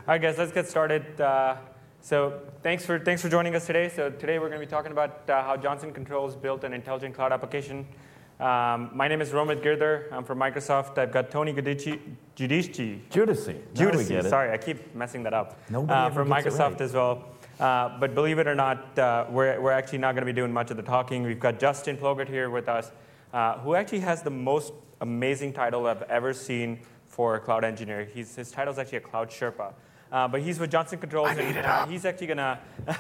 right, guys, let's get started. So thanks for joining us today. So today we're going to be talking about how Johnson Controls built an intelligent cloud application. My name is Romit Girdhar. I'm from Microsoft. I've got Tony Giudici. Sorry, I keep messing that up. Nobody from ever gets it Microsoft right. as well. But believe it or not, we're actually not going to be doing much of the talking. We've got Justin Plogert here with us, who actually has the most amazing title I've ever seen for a cloud engineer. His title is actually a Cloud Sherpa. But he's with Johnson Controls, and he's actually gonna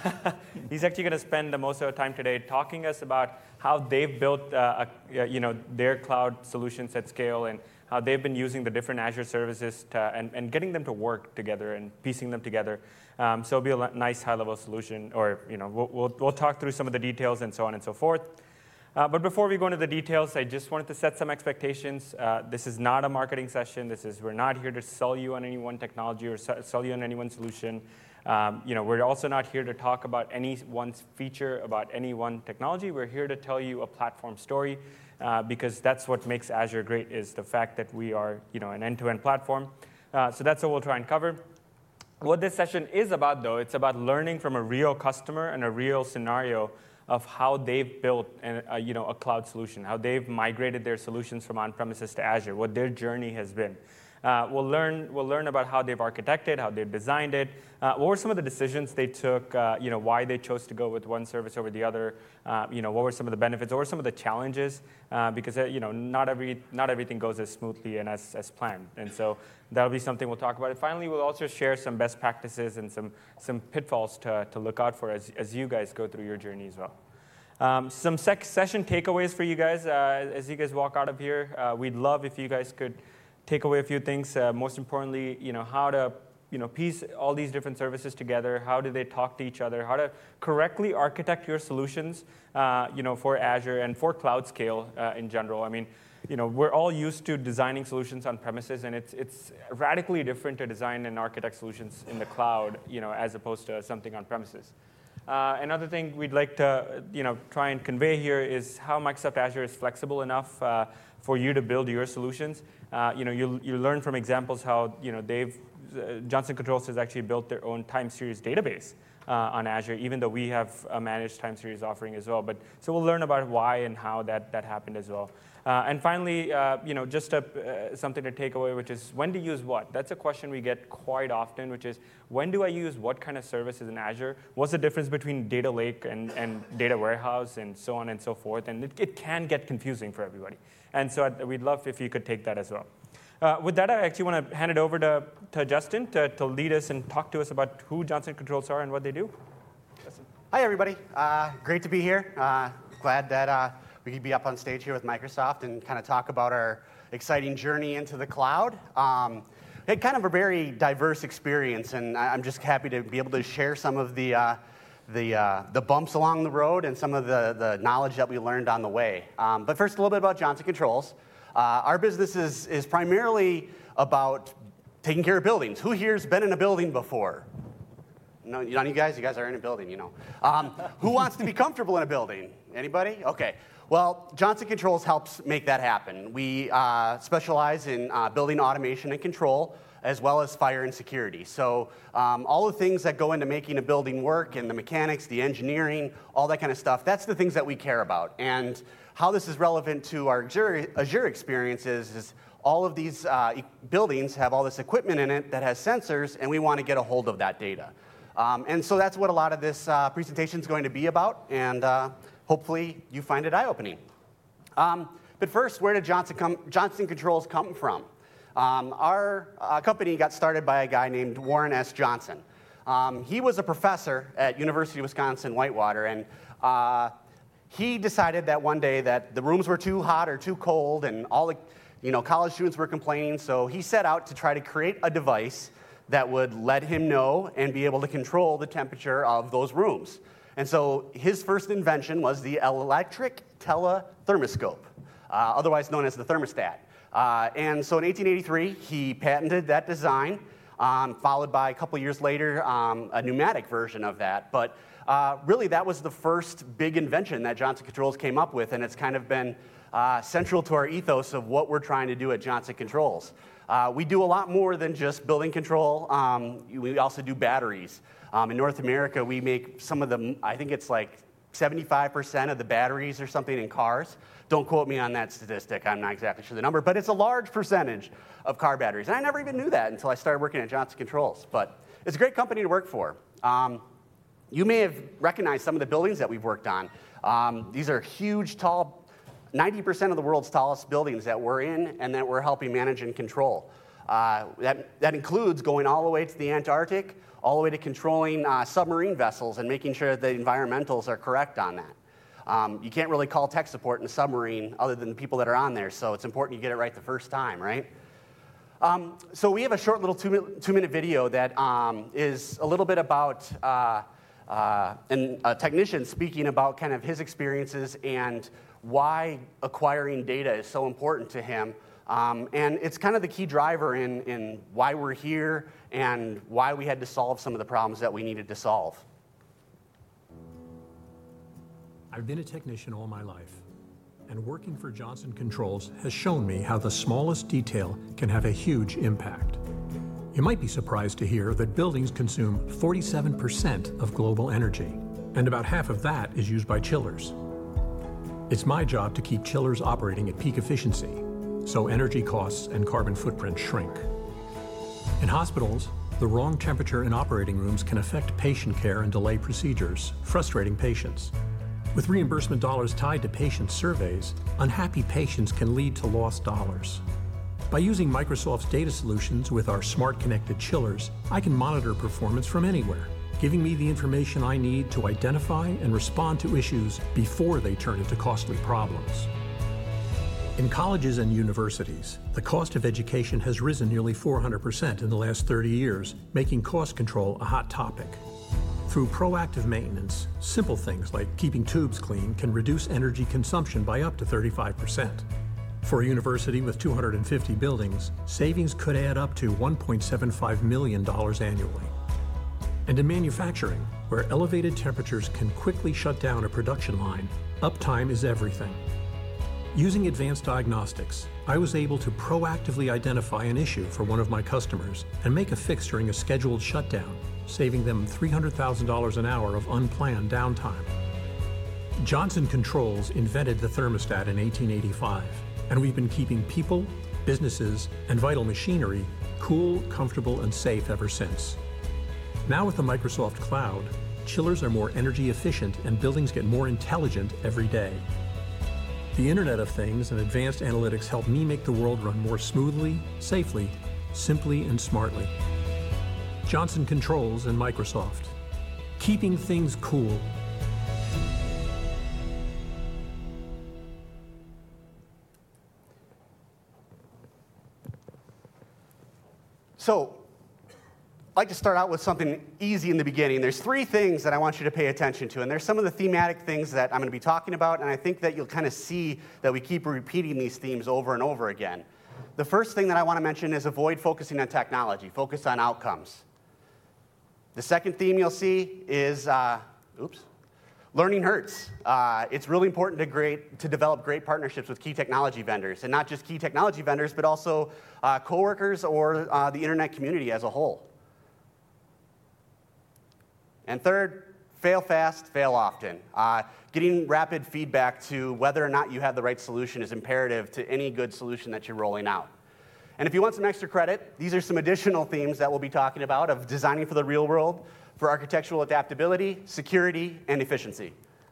spend the most of the time today talking to us about how they've built their cloud solutions at scale and how they've been using the different Azure services and getting them to work together and piecing them together. So it'll be a nice high-level solution, or we'll talk through some of the details and so on and so forth. But before we go into the details, I just wanted to set some expectations. This is not a marketing session. We're not here to sell you on any one technology or sell you on any one solution. We're also not here to talk about any one feature about any one technology. We're here to tell you a platform story, because that's what makes Azure great, is the fact that we are an end-to-end platform. So that's what we'll try and cover. What this session is about, though, it's about learning from a real customer and a real scenario of how they've built a cloud solution, how they've migrated their solutions from on-premises to Azure, what their journey has been. We'll learn about how they've architected, how they've designed it, what were some of the decisions they took, why they chose to go with one service over the other, what were some of the benefits, what were some of the challenges, because not everything goes as smoothly and as planned. And so that'll be something we'll talk about. And finally, we'll also share some best practices and some pitfalls to look out for as you guys go through your journey as well. Some session takeaways for you guys as you guys walk out of here. We'd love if you guys could take away a few things. Most importantly, how to piece all these different services together. How do they talk to each other? How to correctly architect your solutions, for Azure and for cloud scale in general. I mean, we're all used to designing solutions on premises, and it's radically different to design and architect solutions in the cloud, as opposed to something on premises. Another thing we'd like to try and convey here is how Microsoft Azure is flexible enough for you to build your solutions. You learn from examples how Johnson Controls has actually built their own time series database on Azure, even though we have a managed time series offering as well. So we'll learn about why and how that happened as well. And finally, just something to take away, which is when to use what. That's a question we get quite often, which is when do I use what kind of services in Azure? What's the difference between data lake and data warehouse and so on and so forth? And it can get confusing for everybody. And so we'd love if you could take that as well. With that, I actually want to hand it over to Justin to lead us and talk to us about who Johnson Controls are and what they do. Justin. Hi, everybody. Great to be here. Glad that we could be up on stage here with Microsoft and kind of talk about our exciting journey into the cloud. Had kind of a very diverse experience, and I'm just happy to be able to share some of the bumps along the road and some of the knowledge that we learned on the way. But first, a little bit about Johnson Controls. Our business is primarily about taking care of buildings. Who here's been in a building before? No, none of you guys? You guys are in a building, Who wants to be comfortable in a building? Anybody? Okay. Well, Johnson Controls helps make that happen. We specialize in building automation and control, as well as fire and security. So all the things that go into making a building work, and the mechanics, the engineering, all that kind of stuff, that's the things that we care about. And how this is relevant to our Azure experience is all of these buildings have all this equipment in it that has sensors, and we want to get a hold of that data. And so that's what a lot of this presentation is going to be about, and hopefully you find it eye-opening. But first, where did Johnson Controls come from? Our company got started by a guy named Warren S. Johnson. He was a professor at University of Wisconsin-Whitewater, and he decided that one day that the rooms were too hot or too cold, and all the college students were complaining, so he set out to try to create a device that would let him know and be able to control the temperature of those rooms. And so his first invention was the electric telethermoscope, otherwise known as the thermostat. And so in 1883, he patented that design, followed by a couple years later, a pneumatic version of that. But really, that was the first big invention that Johnson Controls came up with, and it's kind of been central to our ethos of what we're trying to do at Johnson Controls. We do a lot more than just building control. We also do batteries. In North America, we make some of the, I think it's like 75% of the batteries or something in cars. Don't quote me on that statistic. I'm not exactly sure the number, but it's a large percentage of car batteries. And I never even knew that until I started working at Johnson Controls. But it's a great company to work for. You may have recognized some of the buildings that we've worked on. These are huge, tall, 90% of the world's tallest buildings that we're in and that we're helping manage and control. That includes going all the way to the Antarctic, all the way to controlling submarine vessels and making sure the environmentals are correct on that. You can't really call tech support in a submarine other than the people that are on there, so it's important you get it right the first time, right? So we have a short little two-minute video that is a little bit about a technician speaking about kind of his experiences and why acquiring data is so important to him. And it's kind of the key driver in why we're here and why we had to solve some of the problems that we needed to solve. I've been a technician all my life, and working for Johnson Controls has shown me how the smallest detail can have a huge impact. You might be surprised to hear that buildings consume 47% of global energy, and about half of that is used by chillers. It's my job to keep chillers operating at peak efficiency, so energy costs and carbon footprint shrink. In hospitals, the wrong temperature in operating rooms can affect patient care and delay procedures, frustrating patients. With reimbursement dollars tied to patient surveys, unhappy patients can lead to lost dollars. By using Microsoft's data solutions with our smart connected chillers, I can monitor performance from anywhere, giving me the information I need to identify and respond to issues before they turn into costly problems. In colleges and universities, the cost of education has risen nearly 400% in the last 30 years, making cost control a hot topic. Through proactive maintenance, simple things like keeping tubes clean can reduce energy consumption by up to 35%. For a university with 250 buildings, savings could add up to $1.75 million annually. And in manufacturing, where elevated temperatures can quickly shut down a production line, uptime is everything. Using advanced diagnostics, I was able to proactively identify an issue for one of my customers and make a fix during a scheduled shutdown, saving them $300,000 an hour of unplanned downtime. Johnson Controls invented the thermostat in 1885, and we've been keeping people, businesses, and vital machinery cool, comfortable, and safe ever since. Now with the Microsoft Cloud, chillers are more energy efficient and buildings get more intelligent every day. The Internet of Things and advanced analytics help me make the world run more smoothly, safely, simply, and smartly. Johnson Controls and Microsoft. Keeping things cool. So, I'd like to start out with something easy in the beginning. There's three things that I want you to pay attention to, and there's some of the thematic things that I'm going to be talking about, and I think that you'll kind of see that we keep repeating these themes over and over again. The first thing that I want to mention is avoid focusing on technology, focus on outcomes. The second theme you'll see is, learning hurts. It's really important to develop great partnerships with key technology vendors, and not just key technology vendors, but also coworkers or the internet community as a whole. And third, fail fast, fail often. Getting rapid feedback to whether or not you have the right solution is imperative to any good solution that you're rolling out. And if you want some extra credit, these are some additional themes that we'll be talking about of designing for the real world, for architectural adaptability, security, and efficiency.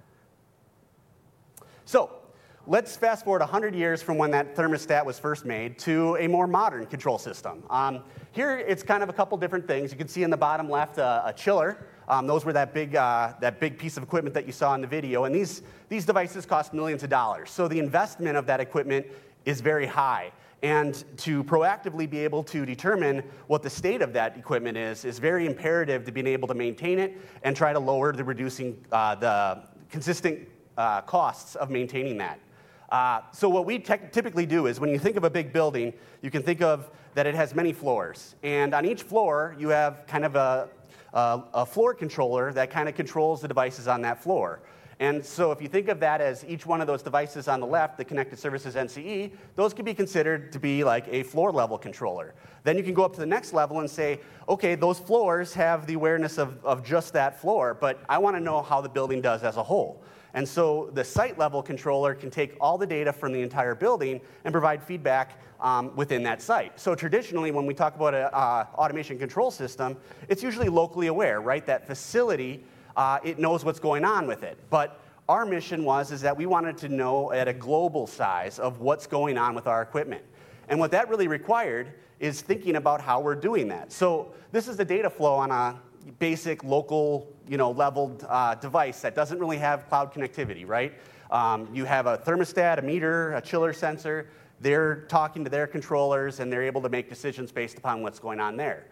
So, let's fast forward 100 years from when that thermostat was first made to a more modern control system. Here, it's kind of a couple different things. You can see in the bottom left a chiller. Those were that big piece of equipment that you saw in the video. And these devices cost millions of dollars. So the investment of that equipment is very high. And to proactively be able to determine what the state of that equipment is very imperative to being able to maintain it and try to lower the consistent costs of maintaining that. So what we typically do is when you think of a big building, you can think of that it has many floors. And on each floor, you have kind of a floor controller that kind of controls the devices on that floor. And so if you think of that as each one of those devices on the left, the Connected Services NCE, those could be considered to be like a floor-level controller. Then you can go up to the next level and say, okay, those floors have the awareness of just that floor, but I want to know how the building does as a whole. And so the site-level controller can take all the data from the entire building and provide feedback within that site. So traditionally, when we talk about an automation control system, it's usually locally aware, right? That facility, it knows what's going on with it. But our mission is that we wanted to know at a global size of what's going on with our equipment. And what that really required is thinking about how we're doing that. So this is the data flow on a basic local, leveled device that doesn't really have cloud connectivity, right? You have a thermostat, a meter, a chiller sensor. They're talking to their controllers, and they're able to make decisions based upon what's going on there.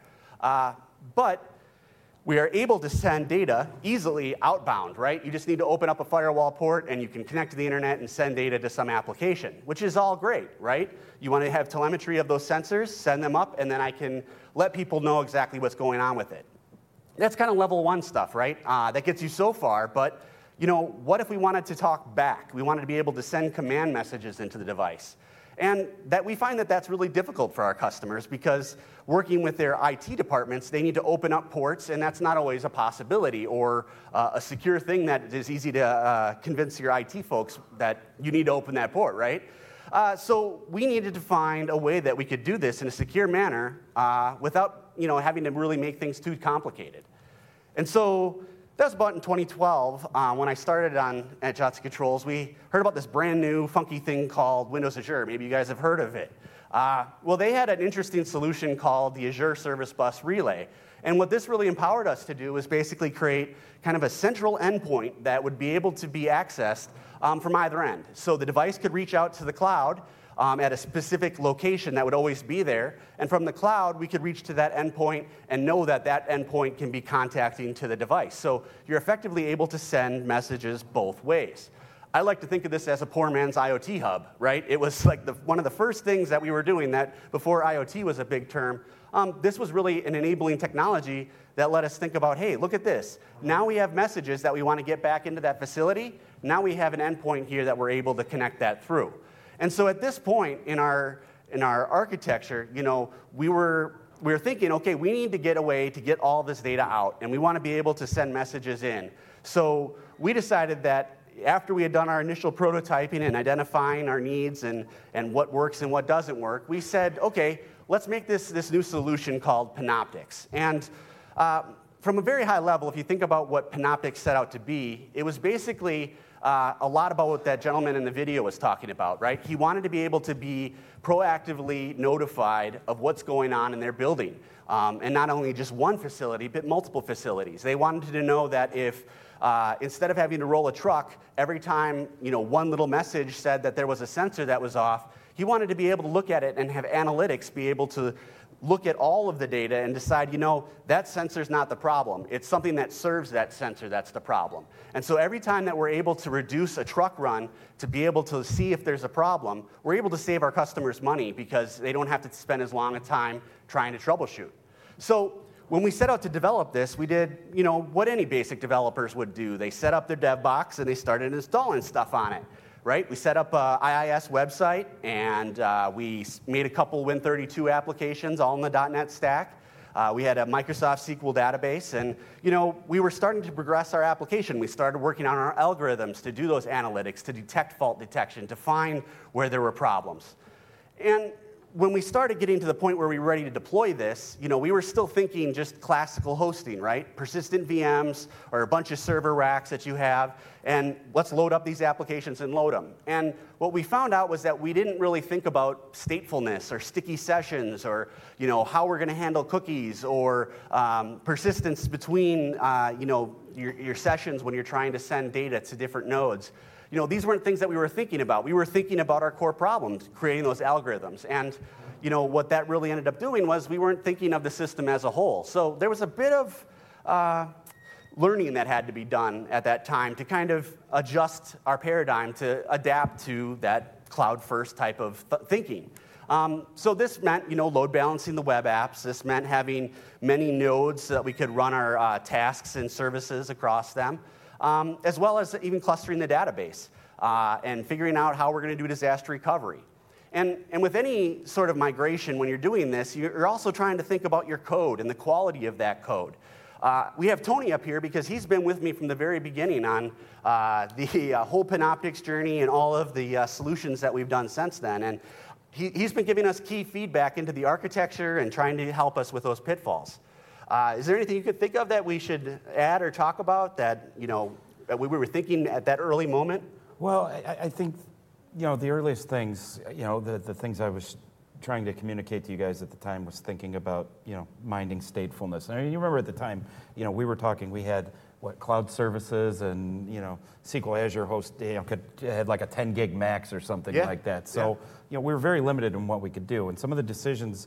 But we are able to send data easily outbound, right? You just need to open up a firewall port, and you can connect to the internet and send data to some application, which is all great, right? You want to have telemetry of those sensors, send them up, and then I can let people know exactly what's going on with it. That's kind of level one stuff, right? That gets you so far, but what if we wanted to talk back? We wanted to be able to send command messages into the device. And that we find that that's really difficult for our customers because working with their IT departments, they need to open up ports, and that's not always a possibility or a secure thing that is easy to convince your IT folks that you need to open that port, right? So we needed to find a way that we could do this in a secure manner without having to really make things too complicated. And so that was about in 2012 when I started at Johnson Controls. We heard about this brand new funky thing called Windows Azure. Maybe you guys have heard of it. Well, they had an interesting solution called the Azure Service Bus Relay. And what this really empowered us to do was basically create kind of a central endpoint that would be able to be accessed from either end. So the device could reach out to the cloud at a specific location that would always be there. And from the cloud, we could reach to that endpoint and know that that endpoint can be contacting to the device. So you're effectively able to send messages both ways. I like to think of this as a poor man's IoT hub, right? It was like one of the first things that we were doing that before IoT was a big term. This was really an enabling technology that let us think about, hey, look at this. Now we have messages that we want to get back into that facility. Now we have an endpoint here that we're able to connect that through. And so at this point in our architecture, we were thinking, okay, we need to get a way to get all this data out, and we want to be able to send messages in. So we decided that after we had done our initial prototyping and identifying our needs and what works and what doesn't work, we said, okay, let's make this new solution called Panoptix. And from a very high level, if you think about what Panoptix set out to be, it was basically a lot about what that gentleman in the video was talking about, right? He wanted to be able to be proactively notified of what's going on in their building. And not only just one facility, but multiple facilities. They wanted to know that if, instead of having to roll a truck every time one little message said that there was a sensor that was off, he wanted to be able to look at it and have analytics be able to look at all of the data and decide, that sensor's not the problem. It's something that serves that sensor that's the problem. And so every time that we're able to reduce a truck run to be able to see if there's a problem, we're able to save our customers money because they don't have to spend as long a time trying to troubleshoot. So when we set out to develop this, we did, what any basic developers would do. They set up their dev box and they started installing stuff on it. Right? We set up an IIS website, and we made a couple Win32 applications all in the .NET stack. We had a Microsoft SQL database, and we were starting to progress our application. We started working on our algorithms to do those analytics, to detect fault detection, to find where there were problems. And when we started getting to the point where we were ready to deploy this, we were still thinking just classical hosting, right? Persistent VMs or a bunch of server racks that you have, and let's load up these applications and load them. And what we found out was that we didn't really think about statefulness or sticky sessions or how we're going to handle cookies or persistence between your sessions when you're trying to send data to different nodes. These weren't things that we were thinking about. We were thinking about our core problems, creating those algorithms. And, what that really ended up doing was we weren't thinking of the system as a whole. So there was a bit of learning that had to be done at that time to kind of adjust our paradigm to adapt to that cloud-first type of thinking. So this meant, load balancing the web apps. This meant having many nodes so that we could run our tasks and services across them. as well as even clustering the database and figuring out how we're going to do disaster recovery. And with any sort of migration, when you're doing this, you're also trying to think about your code and the quality of that code. We have Tony up here because he's been with me from the very beginning on the whole Panoptix journey and all of the solutions that we've done since then. And he's been giving us key feedback into the architecture and trying to help us with those pitfalls. Is there anything you could think of that we should add or talk about that, that we were thinking at that early moment? Well, I think, the earliest things, the things I was trying to communicate to you guys at the time was thinking about, minding statefulness. And you remember at the time, we were talking, we had, cloud services and, SQL Azure host, had like a 10 gig max or something like that. So, we were very limited in what we could do. And some of the decisions,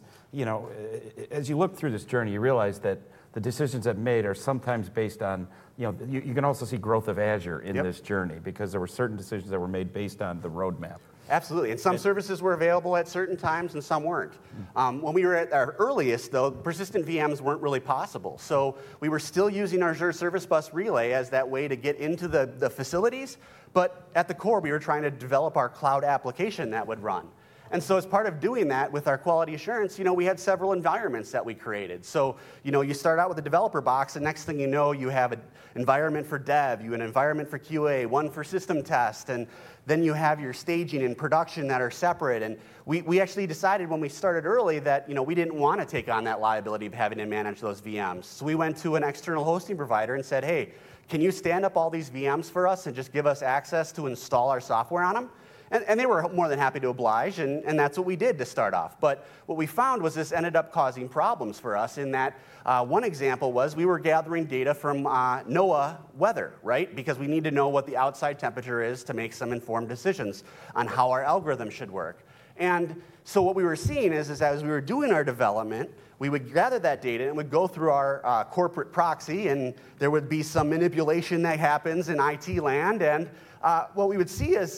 as you look through this journey, you realize that the decisions that made are sometimes based on, you can also see growth of Azure in this journey because there were certain decisions that were made based on the roadmap. Absolutely, and some services were available at certain times and some weren't. When we were at our earliest, though, persistent VMs weren't really possible. So we were still using our Azure Service Bus Relay as that way to get into the facilities, but at the core, we were trying to develop our cloud application that would run. And so as part of doing that with our quality assurance, we had several environments that we created. So, you start out with a developer box, and next thing you know, you have an environment for dev, you have an environment for QA, one for system test, and then you have your staging and production that are separate. And we actually decided when we started early that, we didn't want to take on that liability of having to manage those VMs. So we went to an external hosting provider and said, hey, can you stand up all these VMs for us and just give us access to install our software on them? And they were more than happy to oblige, and that's what we did to start off. But what we found was this ended up causing problems for us in that one example was we were gathering data from NOAA weather, right? Because we need to know what the outside temperature is to make some informed decisions on how our algorithm should work. And so what we were seeing is as we were doing our development, we would gather that data and would go through our corporate proxy, and there would be some manipulation that happens in IT land, and what we would see is,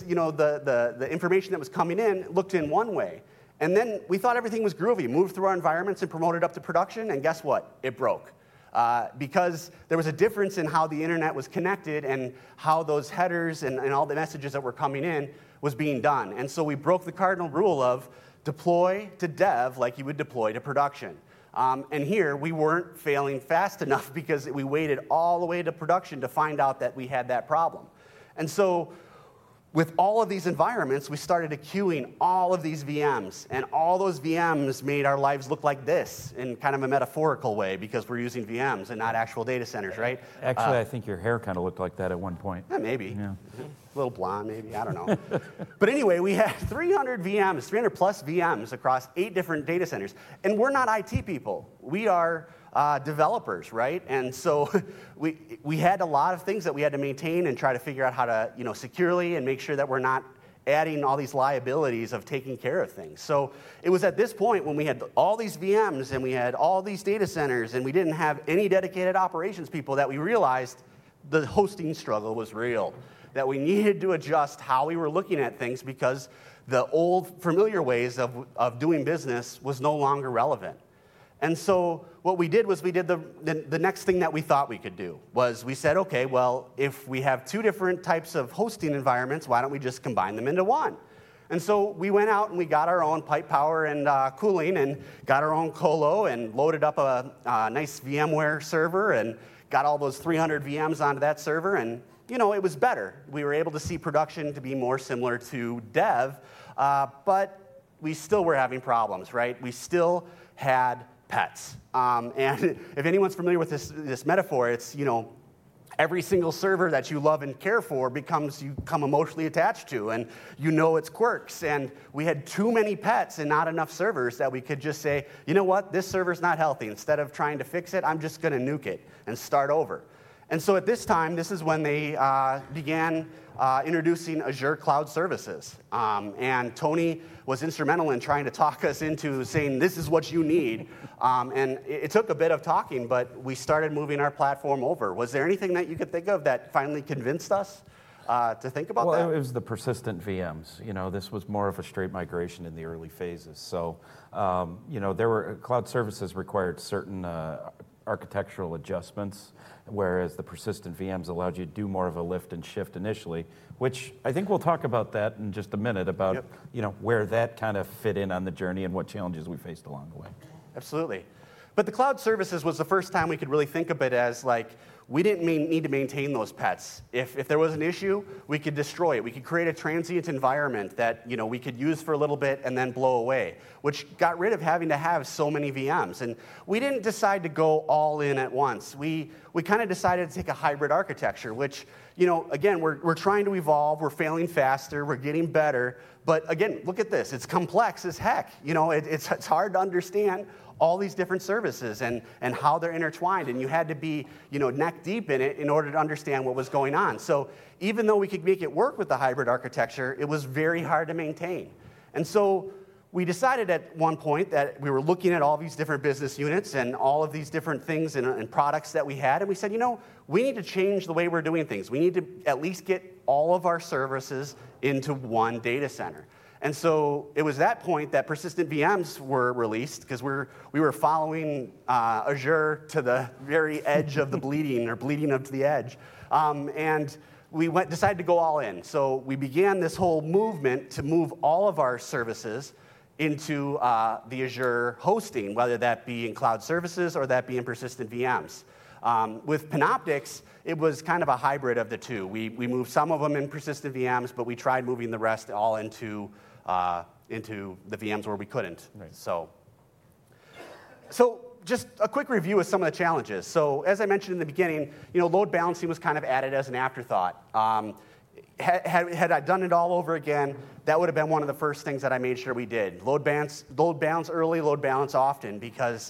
the information that was coming in looked in one way. And then we thought everything was groovy, moved through our environments and promoted up to production, and guess what? It broke. Because there was a difference in how the internet was connected and how those headers and all the messages that were coming in was being done. And so we broke the cardinal rule of deploy to dev like you would deploy to production. And here, we weren't failing fast enough because we waited all the way to production to find out that we had that problem. And so with all of these environments, we started queuing all of these VMs, and all those VMs made our lives look like this in kind of a metaphorical way because we're using VMs and not actual data centers, right? Actually, I think your hair kind of looked like that at one point. Maybe. Yeah. A little blonde, maybe, I don't know. But anyway, we had 300 VMs, 300 plus VMs across 8 different data centers. And we're not IT people. We are developers, right? And so we had a lot of things that we had to maintain and try to figure out how to, securely and make sure that we're not adding all these liabilities of taking care of things. So it was at this point when we had all these VMs and we had all these data centers and we didn't have any dedicated operations people that we realized the hosting struggle was real, that we needed to adjust how we were looking at things because the old familiar ways of doing business was no longer relevant. And so what we did was we did the next thing that we thought we could do was we said, okay, well, if we have 2 different types of hosting environments, why don't we just combine them into one? And so we went out and we got our own pipe power and cooling and got our own colo and loaded up a nice VMware server and got all those 300 VMs onto that server, and it was better. We were able to see production to be more similar to dev, but we still were having problems, right? We still had pets. And if anyone's familiar with this metaphor, it's, every single server that you love and care for you become emotionally attached to, and its quirks. And we had too many pets and not enough servers that we could just say, you know what, this server's not healthy. Instead of trying to fix it, I'm just going to nuke it and start over. And so at this time, this is when they began introducing Azure Cloud Services. And Tony was instrumental in trying to talk us into saying, this is what you need. And it took a bit of talking, but we started moving our platform over. Was there anything that you could think of that finally convinced us to think about that? Well, it was the persistent VMs. This was more of a straight migration in the early phases. So, there were cloud services required certain architectural adjustments, whereas the persistent VMs allowed you to do more of a lift and shift initially, which I think we'll talk about that in just a minute, about where that kind of fit in on the journey and what challenges we faced along the way. Absolutely. But the cloud services was the first time we could really think of it as like, we didn't need to maintain those pets. If there was an issue, we could destroy it. We could create a transient environment that we could use for a little bit and then blow away, which got rid of having to have so many VMs. And we didn't decide to go all in at once. We kind of decided to take a hybrid architecture, which, again, we're trying to evolve. We're failing faster. We're getting better. But again, look at this. It's complex as heck. It's hard to understand all these different services and how they're intertwined, and you had to be neck deep in it in order to understand what was going on. So even though we could make it work with the hybrid architecture, it was very hard to maintain. And so we decided at one point that we were looking at all these different business units and all of these different things and products that we had, and we said, we need to change the way we're doing things. We need to at least get all of our services into one data center. And so it was that point that persistent VMs were released, because we were following Azure to the very edge of the bleeding, or bleeding up to the edge. And we decided to go all in. So we began this whole movement to move all of our services into the Azure hosting, whether that be in cloud services or that be in persistent VMs. With Panoptix, it was kind of a hybrid of the two. We moved some of them in persistent VMs, but we tried moving the rest all into the VMs where we couldn't. Right. So just a quick review of some of the challenges. So as I mentioned in the beginning, load balancing was kind of added as an afterthought. Had I done it all over again, that would have been one of the first things that I made sure we did. Load balance early, load balance often, because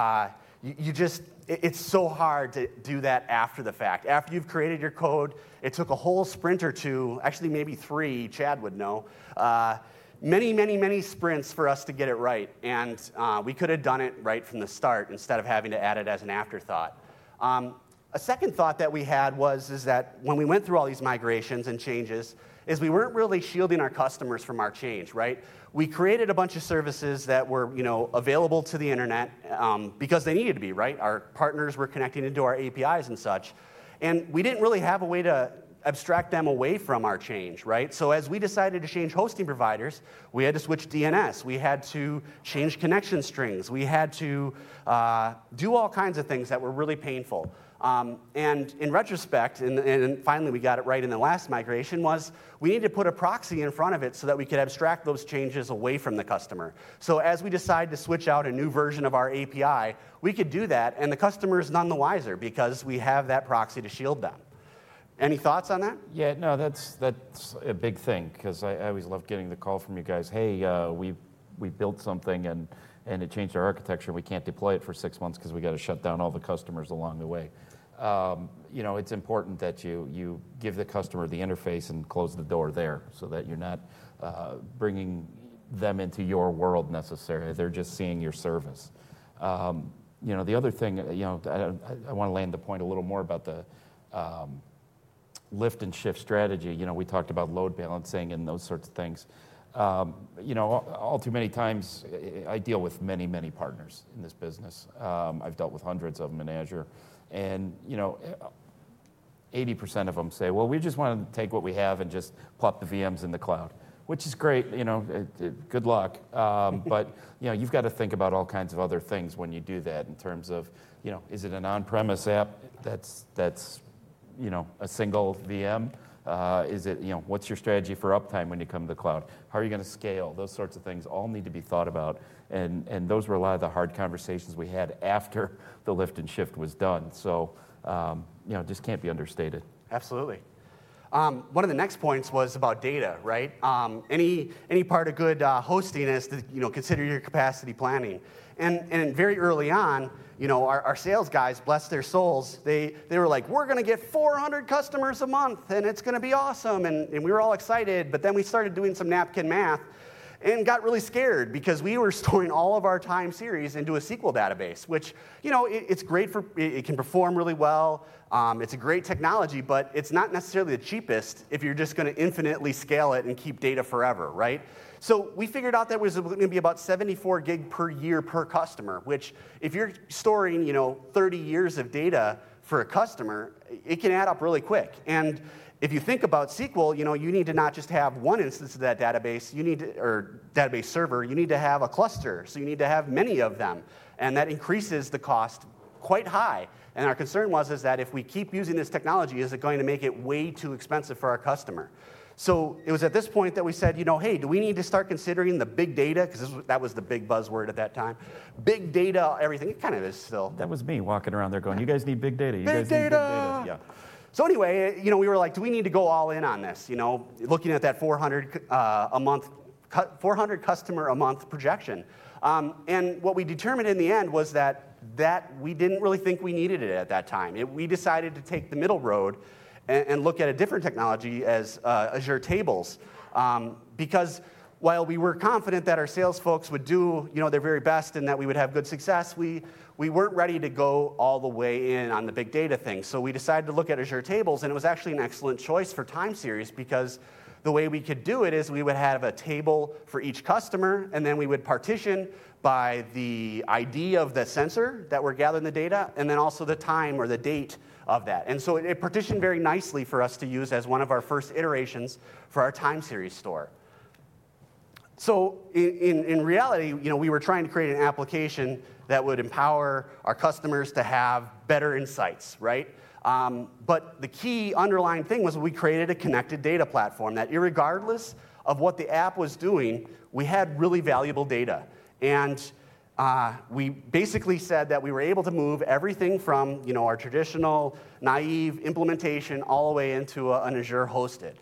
it's so hard to do that after the fact. After you've created your code, it took a whole sprint or two, actually maybe 3, Chad would know, many, many, many sprints for us to get it right. And we could have done it right from the start instead of having to add it as an afterthought. A second thought that we had is that when we went through all these migrations and changes, is we weren't really shielding our customers from our change, right? We created a bunch of services that were, available to the internet because they needed to be, right? Our partners were connecting into our APIs and such. And we didn't really have a way to abstract them away from our change, right? So as we decided to change hosting providers, we had to switch DNS. We had to change connection strings. We had to do all kinds of things that were really painful. And in retrospect, and finally we got it right in the last migration, was we needed to put a proxy in front of it so that we could abstract those changes away from the customer. So as we decided to switch out a new version of our API, we could do that, and the customer is none the wiser because we have that proxy to shield them. Any thoughts on that? Yeah, no, that's a big thing, because I always love getting the call from you guys. Hey, we built something and it changed our architecture. We can't deploy it for 6 months because we got to shut down all the customers along the way. It's important that you give the customer the interface and close the door there, so that you're not bringing them into your world necessarily. They're just seeing your service. The other thing, I want to land the point a little more about the lift and shift strategy. We talked about load balancing and those sorts of things. All too many times, I deal with many, many partners in this business. I've dealt with hundreds of them in Azure. And, 80% of them say, well, we just want to take what we have and just plop the VMs in the cloud, which is great, good luck. But, you've got to think about all kinds of other things when you do that, in terms of, is it an on-premise app that's a single VM? Is it, what's your strategy for uptime when you come to the cloud? How are you going to scale? Those sorts of things all need to be thought about. And those were a lot of the hard conversations we had after the lift and shift was done. So, just can't be understated. Absolutely. One of the next points was about data, right? Any part of good hosting is to consider your capacity planning. And very early on, our sales guys, bless their souls, they were like, we're going to get 400 customers a month, and it's going to be awesome. And we were all excited, but then we started doing some napkin math. and got really scared because we were storing all of our time series into a SQL database, which, it's great it can perform really well. It's a great technology, but it's not necessarily the cheapest if you're just going to infinitely scale it and keep data forever, right? So we figured out that it was going to be about 74 gig per year per customer, which if you're storing, 30 years of data for a customer, it can add up really quick. And if you think about SQL, you need to not just have one instance of that database, or database server, you need to have a cluster, so you need to have many of them. And that increases the cost quite high. And our concern is that if we keep using this technology, is it going to make it way too expensive for our customer? So it was at this point that we said, hey, do we need to start considering the big data? Because that was the big buzzword at that time. Big data, everything. It kind of is still. That was me walking around there going, you guys need big data. You big guys data. need big data. Yeah. So anyway, we were like, do we need to go all in on this? Looking at that 400 customer a month projection. And what we determined in the end was that we didn't really think we needed it at that time. We decided to take the middle road and look at a different technology as Azure Tables. Because while we were confident that our sales folks would do their very best and that we would have good success, we weren't ready to go all the way in on the big data thing. So we decided to look at Azure Tables, and it was actually an excellent choice for time series because the way we could do it is we would have a table for each customer, and then we would partition by the ID of the sensor that we're gathering the data, and then also the time or the date of that. And so it partitioned very nicely for us to use as one of our first iterations for our time series store. So in reality, we were trying to create an application that would empower our customers to have better insights, right? But the key underlying thing was we created a connected data platform that irregardless of what the app was doing, we had really valuable data. And we basically said that we were able to move everything from our traditional naive implementation all the way into an Azure hosted.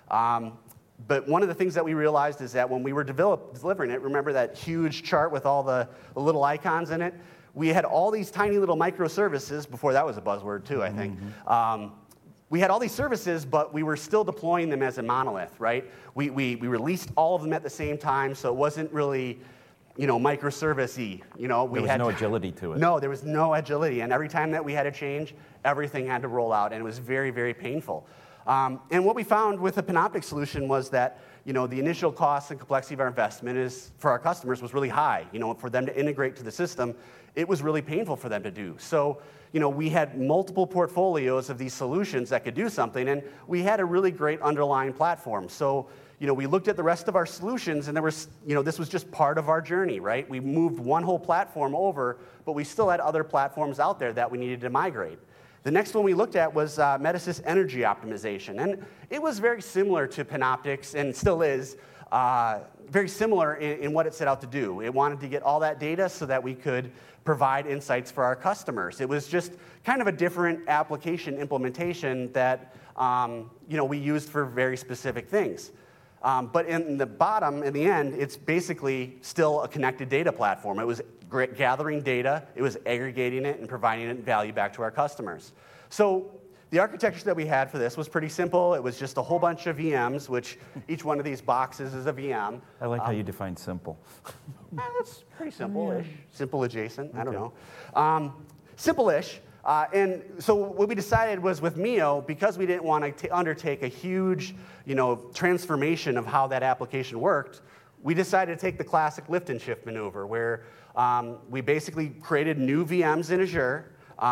But one of the things that we realized is that when we were delivering it, remember that huge chart with all the little icons in it? We had all these tiny little microservices, before that was a buzzword too, I think. We had all these services, but we were still deploying them as a monolith, right? We released all of them at the same time, so it wasn't really microservice-y. There was no agility to it. No, there was no agility. And every time that we had a change, everything had to roll out, and it was very, very painful. And what we found with the Panoptic solution was that the initial cost and complexity of our investment for our customers was really high. For them to integrate to the system, it was really painful for them to do. So we had multiple portfolios of these solutions that could do something, and we had a really great underlying platform. So we looked at the rest of our solutions, and there was, this was just part of our journey, right? We moved one whole platform over, but we still had other platforms out there that we needed to migrate. The next one we looked at was Metasys Energy Optimization, and it was very similar to Panoptics, and still is, very similar in what it set out to do. It wanted to get all that data so that we could provide insights for our customers. It was just kind of a different application implementation that we used for very specific things. But in the end, it's basically still a connected data platform. It was gathering data, it was aggregating it, and providing it value back to our customers. So the architecture that we had for this was pretty simple. It was just a whole bunch of VMs, which each one of these boxes is a VM. I like how you define simple. That's pretty simple-ish. Simple adjacent, I don't know. Simple-ish. And so what we decided was with Mio, because we didn't want to undertake a huge, transformation of how that application worked, we decided to take the classic lift and shift maneuver, where we basically created new VMs in Azure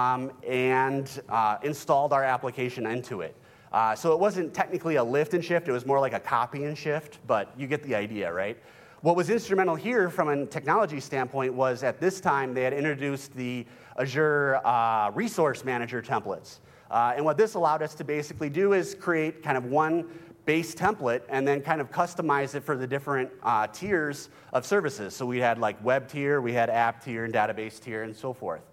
and installed our application into it. So it wasn't technically a lift and shift, it was more like a copy and shift, but you get the idea, right? What was instrumental here from a technology standpoint was at this time they had introduced the Azure Resource Manager templates. And what this allowed us to basically do is create kind of one base template and then kind of customize it for the different tiers of services. So we had like web tier, we had app tier, and database tier, and so forth.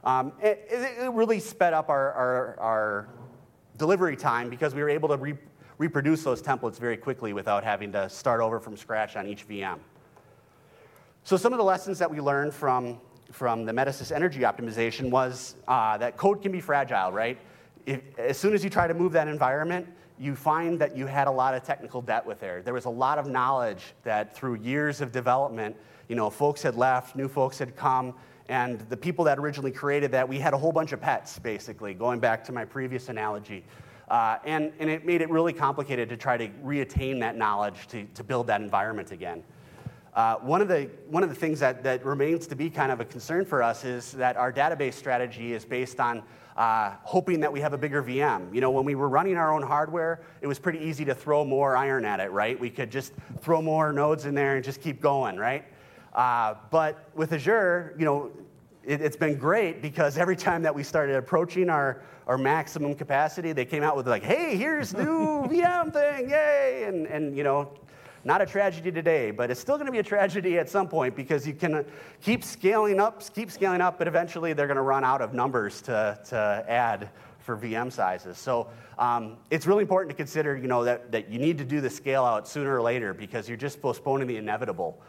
It really sped up our delivery time because we were able to reproduce those templates very quickly without having to start over from scratch on each VM. So some of the lessons that we learned from the Metasys Energy Optimization was that code can be fragile, right? as soon as you try to move that environment, you find that you had a lot of technical debt with there. There was a lot of knowledge that through years of development, folks had left, new folks had come, and the people that originally created that, we had a whole bunch of pets, basically, going back to my previous analogy. And it made it really complicated to try to reattain that knowledge to build that environment again. One of the things that remains to be kind of a concern for us is that our database strategy is based on hoping that we have a bigger VM. When we were running our own hardware, it was pretty easy to throw more iron at it, right? We could just throw more nodes in there and just keep going, right? But with Azure, it's been great because every time that we started approaching our maximum capacity, they came out with like, hey, here's new VM thing, yay! And not a tragedy today, but it's still going to be a tragedy at some point because you can keep scaling up, but eventually they're going to run out of numbers to add for VM sizes. So it's really important to consider, that you need to do the scale out sooner or later because you're just postponing the inevitable.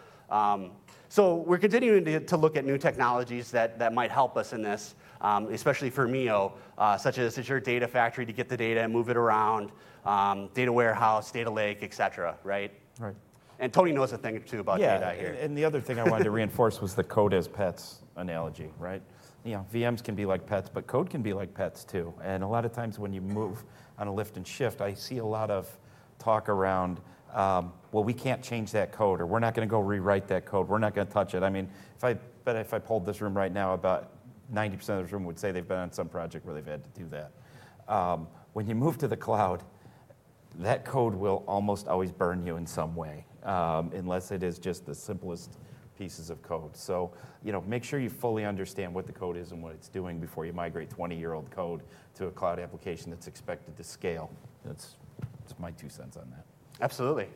So we're continuing to look at new technologies that might help us in this, especially for MEO, such as Azure Data Factory to get the data and move it around, data warehouse, data lake, et cetera, right? Right. And Tony knows a thing or two about data here. And the other thing I wanted to reinforce was the code as pets analogy, right? VMs can be like pets, but code can be like pets too. And a lot of times when you move on a lift and shift, I see a lot of talk around, well, we can't change that code, or we're not going to go rewrite that code. We're not going to touch it. I mean, if I polled this room right now, about 90% of this room would say they've been on some project where they've had to do that. When you move to the cloud, that code will almost always burn you in some way, unless it is just the simplest pieces of code. So, make sure you fully understand what the code is and what it's doing before you migrate 20-year-old code to a cloud application that's expected to scale. That's my 2 cents on that. Absolutely.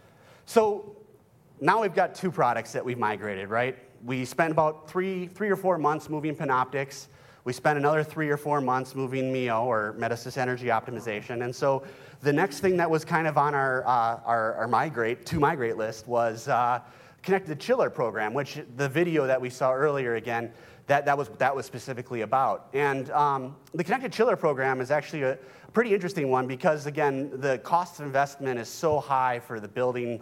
So now we've got 2 products that we've migrated, right? We spent about three or 4 months moving Panoptix. We spent another 3 or 4 months moving MEO, or Metasys Energy Optimization. And so the next thing that was kind of on our migrate list was Connected Chiller program, which the video that we saw earlier, again, that was specifically about. And the Connected Chiller program is actually a pretty interesting one because, again, the cost of investment is so high for the building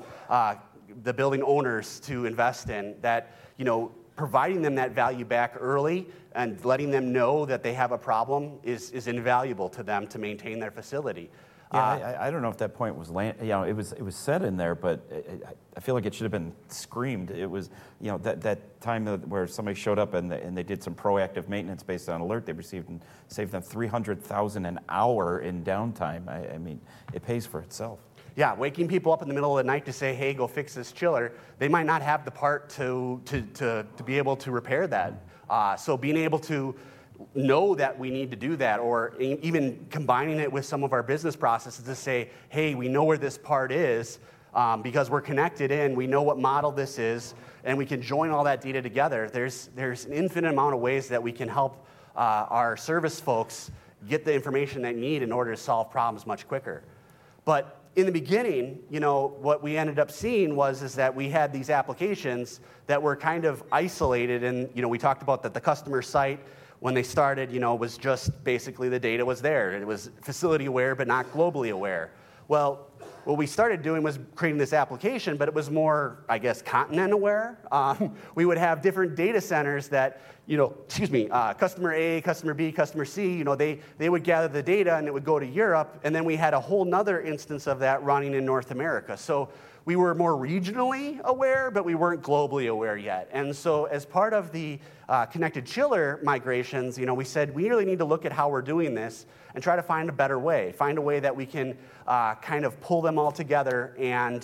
owners to invest in that, providing them that value back early and letting them know that they have a problem is invaluable to them to maintain their facility. Yeah, I don't know if that point was it was said in there, but I feel like it should have been screamed. It was, that time where somebody showed up and they did some proactive maintenance based on alert they received and saved them $300,000 an hour in downtime. I mean, it pays for itself. Yeah, waking people up in the middle of the night to say, hey, go fix this chiller, they might not have the part to be able to repair that. So being able to know that we need to do that, or even combining it with some of our business processes to say, hey, we know where this part is because we're connected in, we know what model this is, and we can join all that data together. There's an infinite amount of ways that we can help our service folks get the information they need in order to solve problems much quicker. But in the beginning, what we ended up seeing is that we had these applications that were kind of isolated, and we talked about that the customer site, when they started, was just basically the data was there. It was facility aware, but not globally aware. Well, what we started doing was creating this application, but it was more, I guess, continent aware. We would have different data centers that, customer A, customer B, customer C, they would gather the data and it would go to Europe, and then we had a whole nother instance of that running in North America. So we were more regionally aware, but we weren't globally aware yet. And so as part of the Connected Chiller migrations, we said we really need to look at how we're doing this and try to find a better way, find a way that we can kind of pull them all together and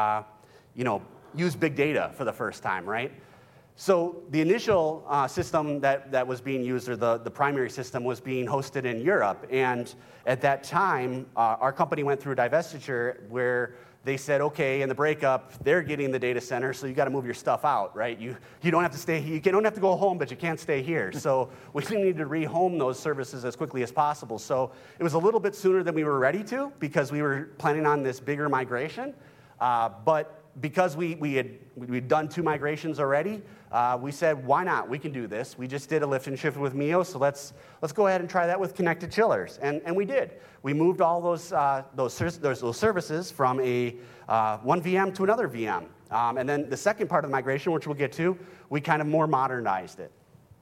use big data for the first time, right? So the initial system that was being used, or the primary system, was being hosted in Europe. And at that time, our company went through a divestiture where they said, okay, in the breakup, they're getting the data center, so you got to move your stuff out, right? You don't have to stay. You don't have to go home, but you can't stay here. So we needed to rehome those services as quickly as possible. So it was a little bit sooner than we were ready to because we were planning on this bigger migration. But because we'd done 2 migrations already, we said, why not? We can do this. We just did a lift and shift with Mio, so let's go ahead and try that with connected chillers. And we did. We moved all those services from one VM to another VM. And then the second part of the migration, which we'll get to, we kind of more modernized it.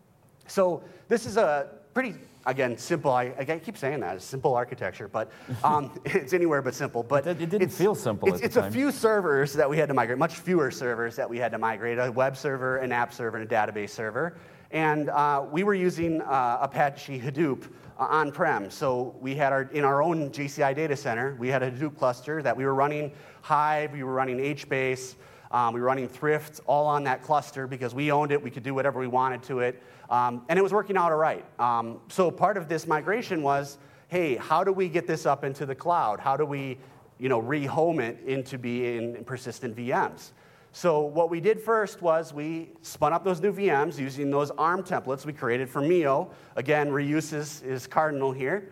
So this is a pretty, again, simple, I keep saying that, it's simple architecture, but it's anywhere but simple. But it didn't feel simple at the It's time. a few servers that we had to migrate, much fewer servers that we had to migrate, a web server, an app server, and a database server. And we were using Apache Hadoop on-prem. So we had in our own JCI data center, we had a Hadoop cluster that we were running Hive, we were running HBase, we were running Thrift, all on that cluster because we owned it. We could do whatever we wanted to it. And it was working out all right. So part of this migration was, hey, how do we get this up into the cloud? How do we rehome it into being persistent VMs? So what we did first was we spun up those new VMs using those ARM templates we created for Mio. Again, reuse is cardinal here.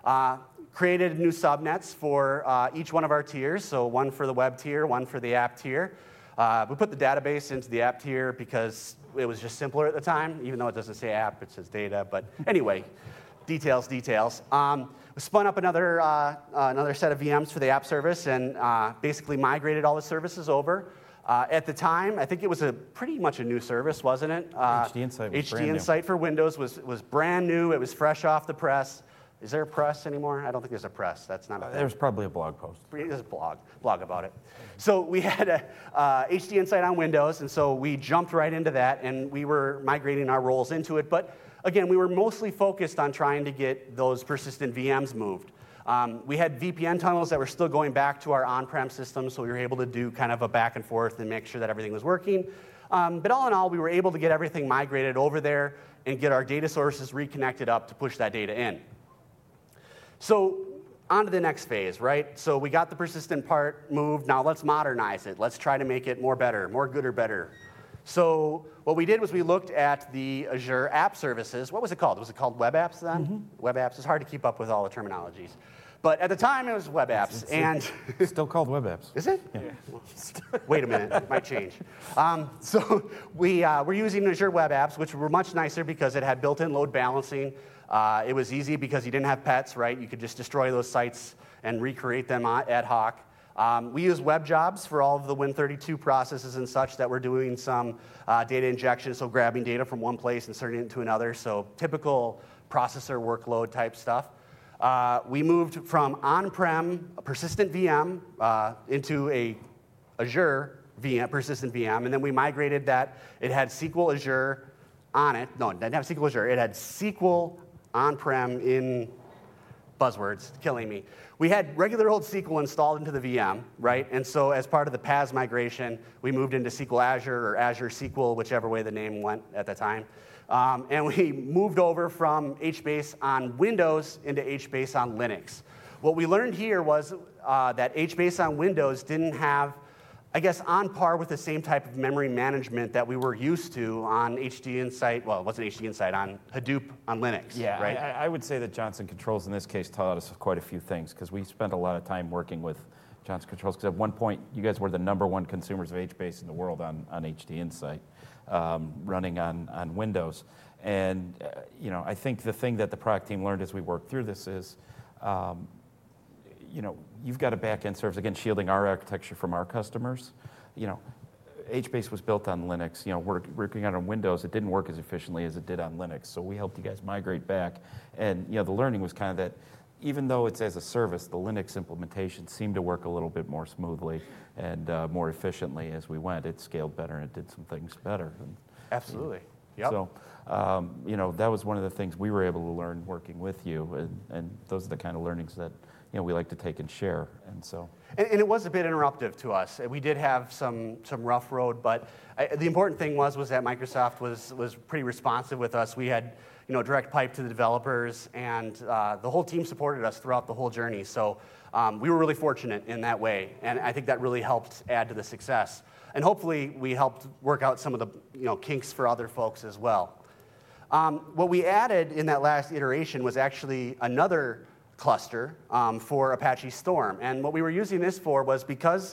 Created new subnets for each one of our tiers, so one for the web tier, one for the app tier. We put the database into the app tier because it was just simpler at the time, even though it doesn't say app, it says data. But anyway, details. We spun up another set of VMs for the app service and basically migrated all the services over. At the time, I think it was pretty much a new service, wasn't it? HD Insight was brand new. HD Insight for Windows was brand new. It was fresh off the press. Is there a press anymore? I don't think there's a press. That's not a thing. There's probably a blog post. There's a blog about it. So we had HD Insight on Windows, and so we jumped right into that, and we were migrating our roles into it. But again, we were mostly focused on trying to get those persistent VMs moved. We had VPN tunnels that were still going back to our on-prem system, so we were able to do kind of a back and forth and make sure that everything was working. But all in all, we were able to get everything migrated over there and get our data sources reconnected up to push that data in. So on to the next phase, right? So we got the persistent part moved. Now let's modernize it. Let's try to make it more good or better. So what we did was we looked at the Azure App Services. What was it called? Was it called Web Apps then? Mm-hmm. Web Apps. It's hard to keep up with all the terminologies. But at the time, it was Web Apps. It's still called Web Apps. Is it? Yeah. Wait a minute. It might change. So we're using Azure Web Apps, which were much nicer because it had built-in load balancing. It was easy because you didn't have pets, right? You could just destroy those sites and recreate them ad hoc. We use web jobs for all of the Win32 processes and such that we're doing some data injection, so grabbing data from one place and inserting it into another, so typical processor workload type stuff. We moved from on-prem persistent VM into a Azure VM, persistent VM, and then we migrated that. It had SQL Azure on it. No, it didn't have SQL Azure. It had SQL on-prem in buzzwords, killing me. We had regular old SQL installed into the VM, right? And so as part of the PaaS migration, we moved into SQL Azure or Azure SQL, whichever way the name went at the time. And we moved over from HBase on Windows into HBase on Linux. What we learned here was that HBase on Windows didn't have, I guess, on par with the same type of memory management that we were used to on HD Insight. Well, it wasn't HD Insight, on Hadoop on Linux. Yeah, right? I would say that Johnson Controls in this case taught us quite a few things because we spent a lot of time working with Johnson Controls because at one point you guys were the #1 consumers of HBase in the world on HD Insight, running on Windows. And I think the thing that the product team learned as we worked through this is, you've got a back-end service, again, shielding our architecture from our customers. HBase was built on Linux. Working on Windows, it didn't work as efficiently as it did on Linux. So we helped you guys migrate back. And, the learning was kind of that even though it's as a service, the Linux implementation seemed to work a little bit more smoothly and more efficiently as we went. It scaled better and it did some things better. Absolutely. Yep. So, that was one of the things we were able to learn working with you. And those are the kind of learnings that we like to take and share, and so. And it was a bit interruptive to us. We did have some rough road, but the important thing was that Microsoft was pretty responsive with us. We had direct pipe to the developers, and the whole team supported us throughout the whole journey. So we were really fortunate in that way, and I think that really helped add to the success. And hopefully we helped work out some of the kinks for other folks as well. What we added in that last iteration was actually another cluster for Apache Storm. And what we were using this for was because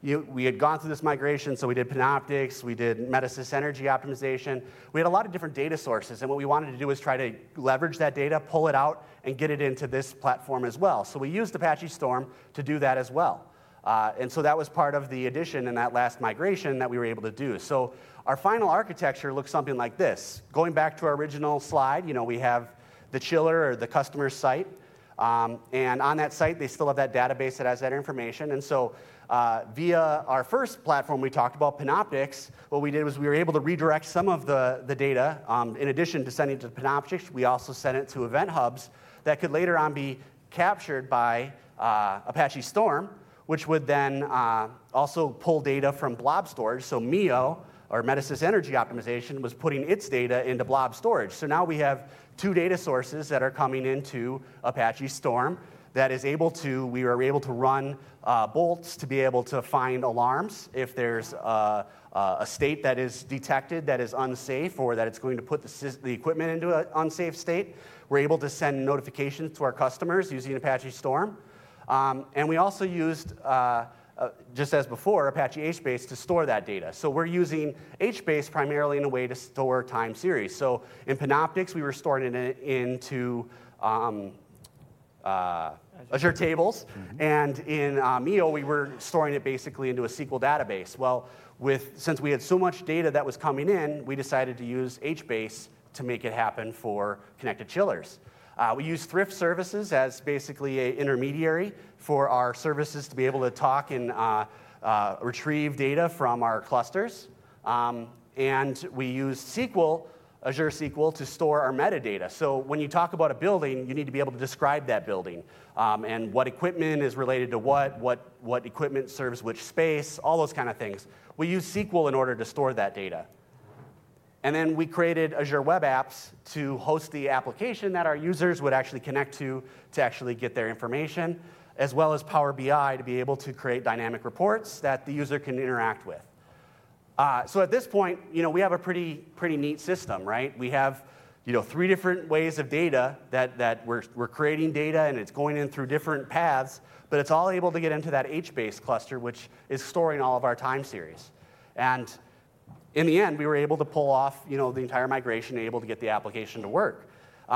we had gone through this migration, so we did Panoptix, we did Metasys Energy Optimization. We had a lot of different data sources, and what we wanted to do was try to leverage that data, pull it out, and get it into this platform as well. So we used Apache Storm to do that as well. And so that was part of the addition in that last migration that we were able to do. So our final architecture looks something like this. Going back to our original slide, we have the chiller or the customer site. And on that site, they still have that database that has that information. And so via our first platform we talked about, Panoptix, what we did was we were able to redirect some of the data. In addition to sending it to Panoptix, we also sent it to event hubs that could later on be captured by Apache Storm, which would then also pull data from blob storage. So MEO, or Metasys Energy Optimization, was putting its data into blob storage. So now we have two data sources that are coming into Apache Storm that is we were able to run bolts to be able to find alarms if there's a state that is detected that is unsafe or that it's going to put the equipment into an unsafe state. We're able to send notifications to our customers using Apache Storm. And we also used, just as before, Apache HBase to store that data. So we're using HBase primarily in a way to store time series. So in Panoptix, we were storing it into Azure Tables. Mm-hmm. And in MEO, we were storing it basically into a SQL database. Well, since we had so much data that was coming in, we decided to use HBase to make it happen for connected chillers. We use Thrift Services as basically an intermediary for our services to be able to talk and retrieve data from our clusters. And we use SQL, Azure SQL, to store our metadata. So when you talk about a building, you need to be able to describe that building and what equipment is related to what equipment serves which space, all those kind of things. We use SQL in order to store that data. And then we created Azure Web Apps to host the application that our users would actually connect to actually get their information, as well as Power BI to be able to create dynamic reports that the user can interact with. So at this point, we have a pretty neat system, right? We have, 3 different ways of data that we're creating data, and it's going in through different paths, but it's all able to get into that HBase cluster, which is storing all of our time series. And in the end, we were able to pull off, the entire migration and able to get the application to work.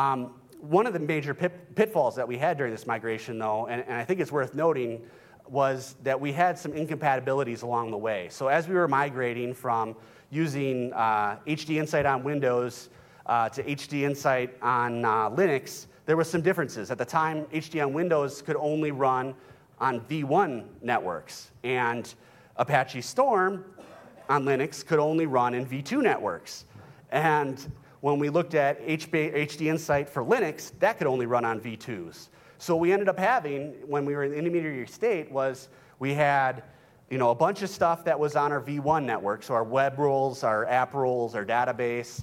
One of the major pitfalls that we had during this migration, though, and I think it's worth noting, was that we had some incompatibilities along the way. So as we were migrating from using HD Insight on Windows to HD Insight on Linux, there were some differences. At the time, HD on Windows could only run on V1 networks, and Apache Storm on Linux could only run in V2 networks. And when we looked at HD Insight for Linux, that could only run on V2s. So what we ended up having when we were in the intermediary state was we had a bunch of stuff that was on our V1 network, so our web rules, our app rules, our database,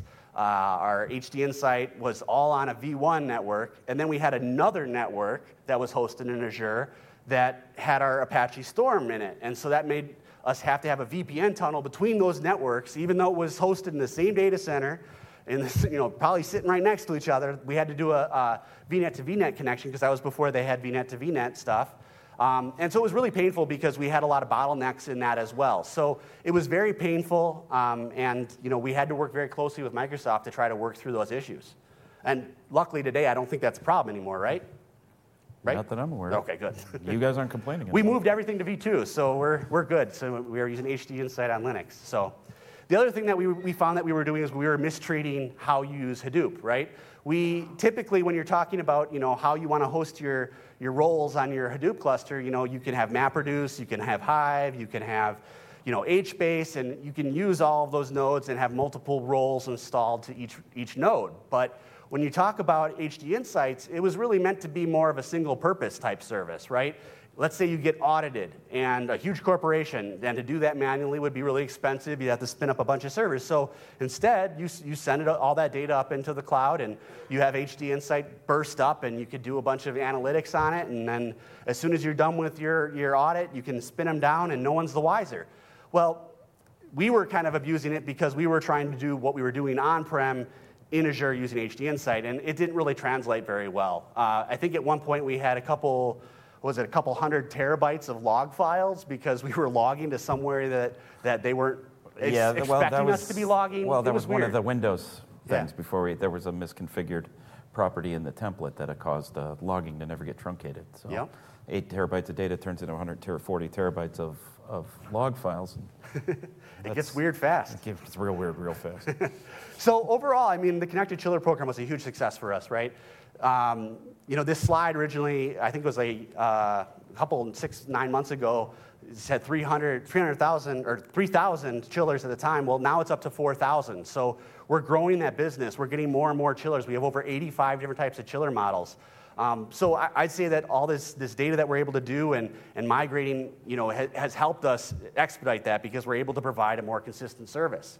our HD Insight was all on a V1 network, and then we had another network that was hosted in Azure that had our Apache Storm in it, and so that made us have to have a VPN tunnel between those networks, even though it was hosted in the same data center, and probably sitting right next to each other. We had to do a VNet to VNet connection because that was before they had VNet to VNet stuff. And so it was really painful because we had a lot of bottlenecks in that as well. So it was very painful, and we had to work very closely with Microsoft to try to work through those issues. And luckily today, I don't think that's a problem anymore, right? Right? Not that I'm aware of. Okay, good. You guys aren't complaining. We moved everything to V2, so we're good. So we are using HD Insight on Linux. So the other thing that we found that we were doing is we were mistreating how you use Hadoop, right? We typically, when you're talking about how you want to host your roles on your Hadoop cluster, you can have MapReduce, you can have Hive, you can have HBase, and you can use all of those nodes and have multiple roles installed to each node. But when you talk about HD Insights, it was really meant to be more of a single purpose type service, right? Let's say you get audited and a huge corporation, and to do that manually would be really expensive. You'd have to spin up a bunch of servers. So instead, you send all that data up into the cloud, and you have HD Insight burst up, and you could do a bunch of analytics on it. And then as soon as you're done with your audit, you can spin them down, and no one's the wiser. Well, we were kind of abusing it because we were trying to do what we were doing on-prem in Azure using HD Insight, and it didn't really translate very well. I think at one point we had a couple was it a couple hundred terabytes of log files because we were logging to somewhere that they weren't expecting us to be logging. Well, that was one weird. of the Windows things before there was a misconfigured property in the template that had caused logging to never get truncated. So 8 terabytes of data turns into 140 terabytes of log files. It gets weird fast. It gets real weird real fast. So overall, I mean, the Connected Chiller program was a huge success for us, right? This slide originally, I think it was a couple, 6-9 months ago, it said 300,000 or 3,000 chillers at the time. Well, now it's up to 4,000. So we're growing that business. We're getting more and more chillers. We have over 85 different types of chiller models. So I'd say that all this data that we're able to do and migrating, has helped us expedite that because we're able to provide a more consistent service.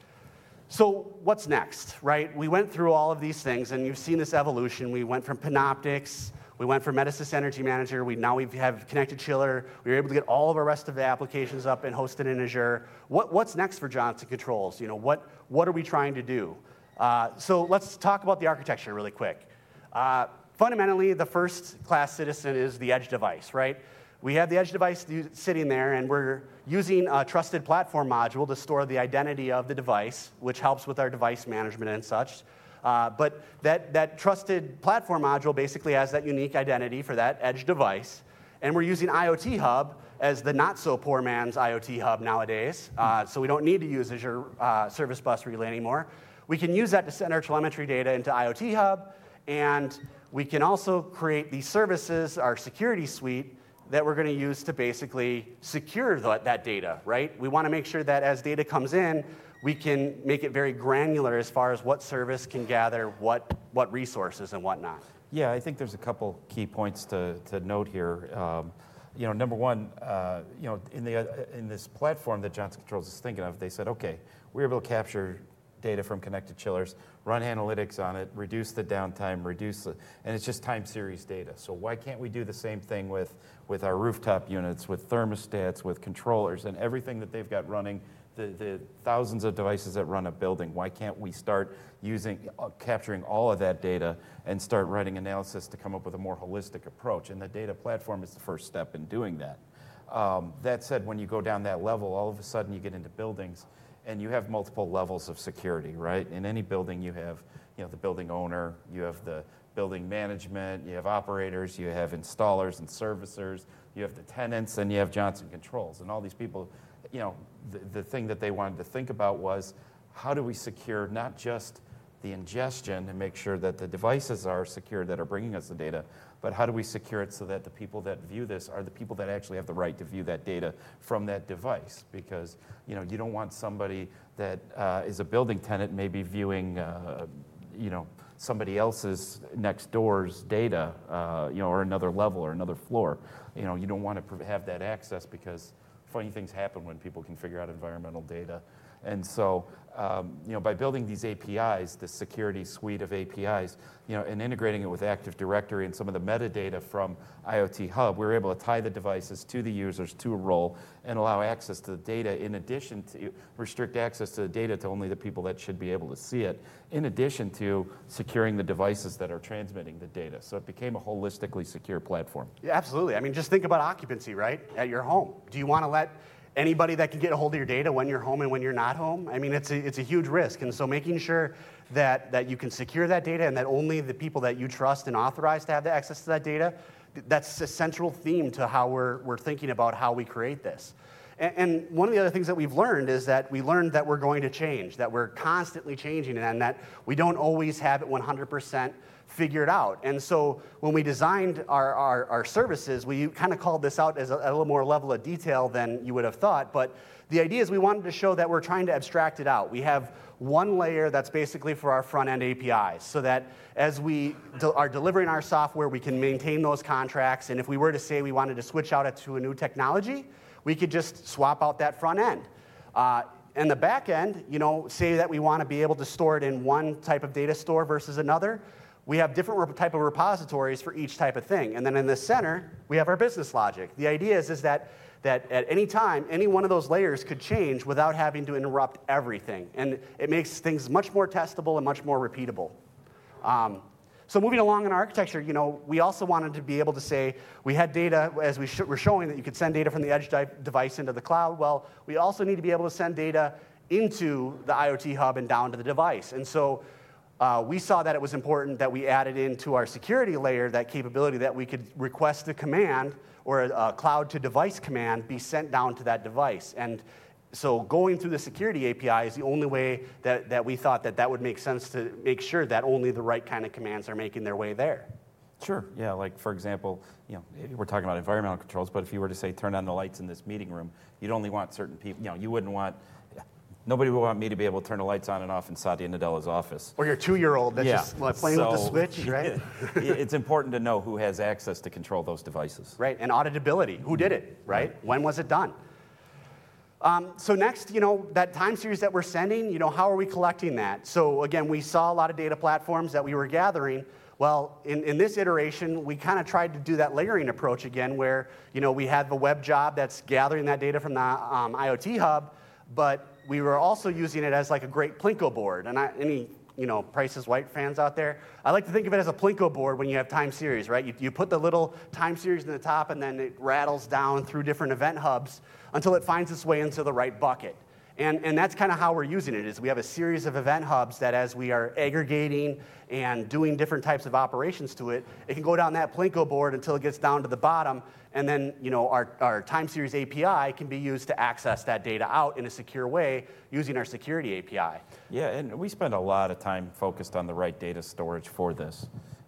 So what's next, right? We went through all of these things, and you've seen this evolution. We went from Panoptix, we went from Metasys Energy Manager, now we have Connected Chiller. We were able to get all of our rest of the applications up and hosted in Azure. What's next for Johnson Controls? What are we trying to do? So let's talk about the architecture really quick. Fundamentally, the first class citizen is the edge device, right? We have the edge device sitting there, and we're using a trusted platform module to store the identity of the device, which helps with our device management and such. But that trusted platform module basically has that unique identity for that edge device. And we're using IoT Hub as the not-so-poor man's IoT Hub nowadays. So we don't need to use Azure Service Bus Relay anymore. We can use that to send our telemetry data into IoT Hub, and we can also create these services, our security suite, that we're going to use to basically secure that data, right? We want to make sure that as data comes in, we can make it very granular as far as what service can gather what resources and whatnot. Yeah, I think there's a couple key points to note here. Number one, in this platform that Johnson Controls is thinking of, they said, okay, we're able to capture data from connected chillers, run analytics on it, reduce the downtime, and it's just time series data. So why can't we do the same thing with our rooftop units, with thermostats, with controllers, and everything that they've got running, the thousands of devices that run a building? Why can't we start capturing all of that data and start writing analysis to come up with a more holistic approach? And the data platform is the first step in doing that. That said, when you go down that level, all of a sudden you get into buildings, and you have multiple levels of security, right? In any building, you have, the building owner, you have the building management, you have operators, you have installers and servicers, you have the tenants, and you have Johnson Controls. And all these people, the thing that they wanted to think about was, how do we secure not just the ingestion and make sure that the devices are secure that are bringing us the data, but how do we secure it so that the people that view this are the people that actually have the right to view that data from that device? Because you don't want somebody that is a building tenant maybe viewing somebody else's next door's data, or another level or another floor. You don't want to have that access because funny things happen when people can figure out environmental data. And so, by building these APIs, the security suite of APIs, and integrating it with Active Directory and some of the metadata from IoT Hub, we were able to tie the devices to the users, to a role, and allow access to the data, in addition to restrict access to the data to only the people that should be able to see it, in addition to securing the devices that are transmitting the data. So it became a holistically secure platform. Yeah, absolutely. I mean, just think about occupancy, right, at your home. Do you want to let anybody that can get a hold of your data when you're home and when you're not home? I mean, it's a huge risk. And so making sure that you can secure that data and that only the people that you trust and authorize to have the access to that data, that's a central theme to how we're thinking about how we create this. And one of the other things that we've learned is that we learned that we're going to change, that we're constantly changing, and that we don't always have it 100% figured out. And so when we designed our services, we kind of called this out as a little more level of detail than you would have thought. But the idea is we wanted to show that we're trying to abstract it out. We have one layer that's basically for our front-end APIs, so that as we are delivering our software, we can maintain those contracts. And if we were to say we wanted to switch out to a new technology, we could just swap out that front end. And the back end, say that we want to be able to store it in one type of data store versus another. We have different type of repositories for each type of thing. And then in the center, we have our business logic. The idea is that at any time, any one of those layers could change without having to interrupt everything. And it makes things much more testable and much more repeatable. So moving along in our architecture, we also wanted to be able to say we had data, as we were showing that you could send data from the edge device into the cloud. Well, we also need to be able to send data into the IoT hub and down to the device. And so we saw that it was important that we added into our security layer that capability that we could request a command or a cloud to device command be sent down to that device. And so going through the security API is the only way that we thought that would make sense to make sure that only the right kind of commands are making their way there. Sure, yeah, like for example, we're talking about environmental controls, but if you were to say turn on the lights in this meeting room, you'd only want certain people, you wouldn't want, nobody would want me to be able to turn the lights on and off in Satya Nadella's office. Or your 2-year-old that's just playing with the switch, right? It's important to know who has access to control those devices. Right, and auditability, who did it, right? When was it done? So next, that time series that we're sending, how are we collecting that? So again, we saw a lot of data platforms that we were gathering. Well, in this iteration, we kind of tried to do that layering approach again where, we had the web job that's gathering that data from the IoT hub, but we were also using it as like a great Plinko board. And any Price is Right fans out there, I like to think of it as a Plinko board when you have time series, right? You put the little time series in the top and then it rattles down through different event hubs until it finds its way into the right bucket. And that's kind of how we're using it, is we have a series of event hubs that as we are aggregating and doing different types of operations to it, it can go down that Plinko board until it gets down to the bottom, and then our time series API can be used to access that data out in a secure way using our security API. Yeah, and we spend a lot of time focused on the right data storage for this.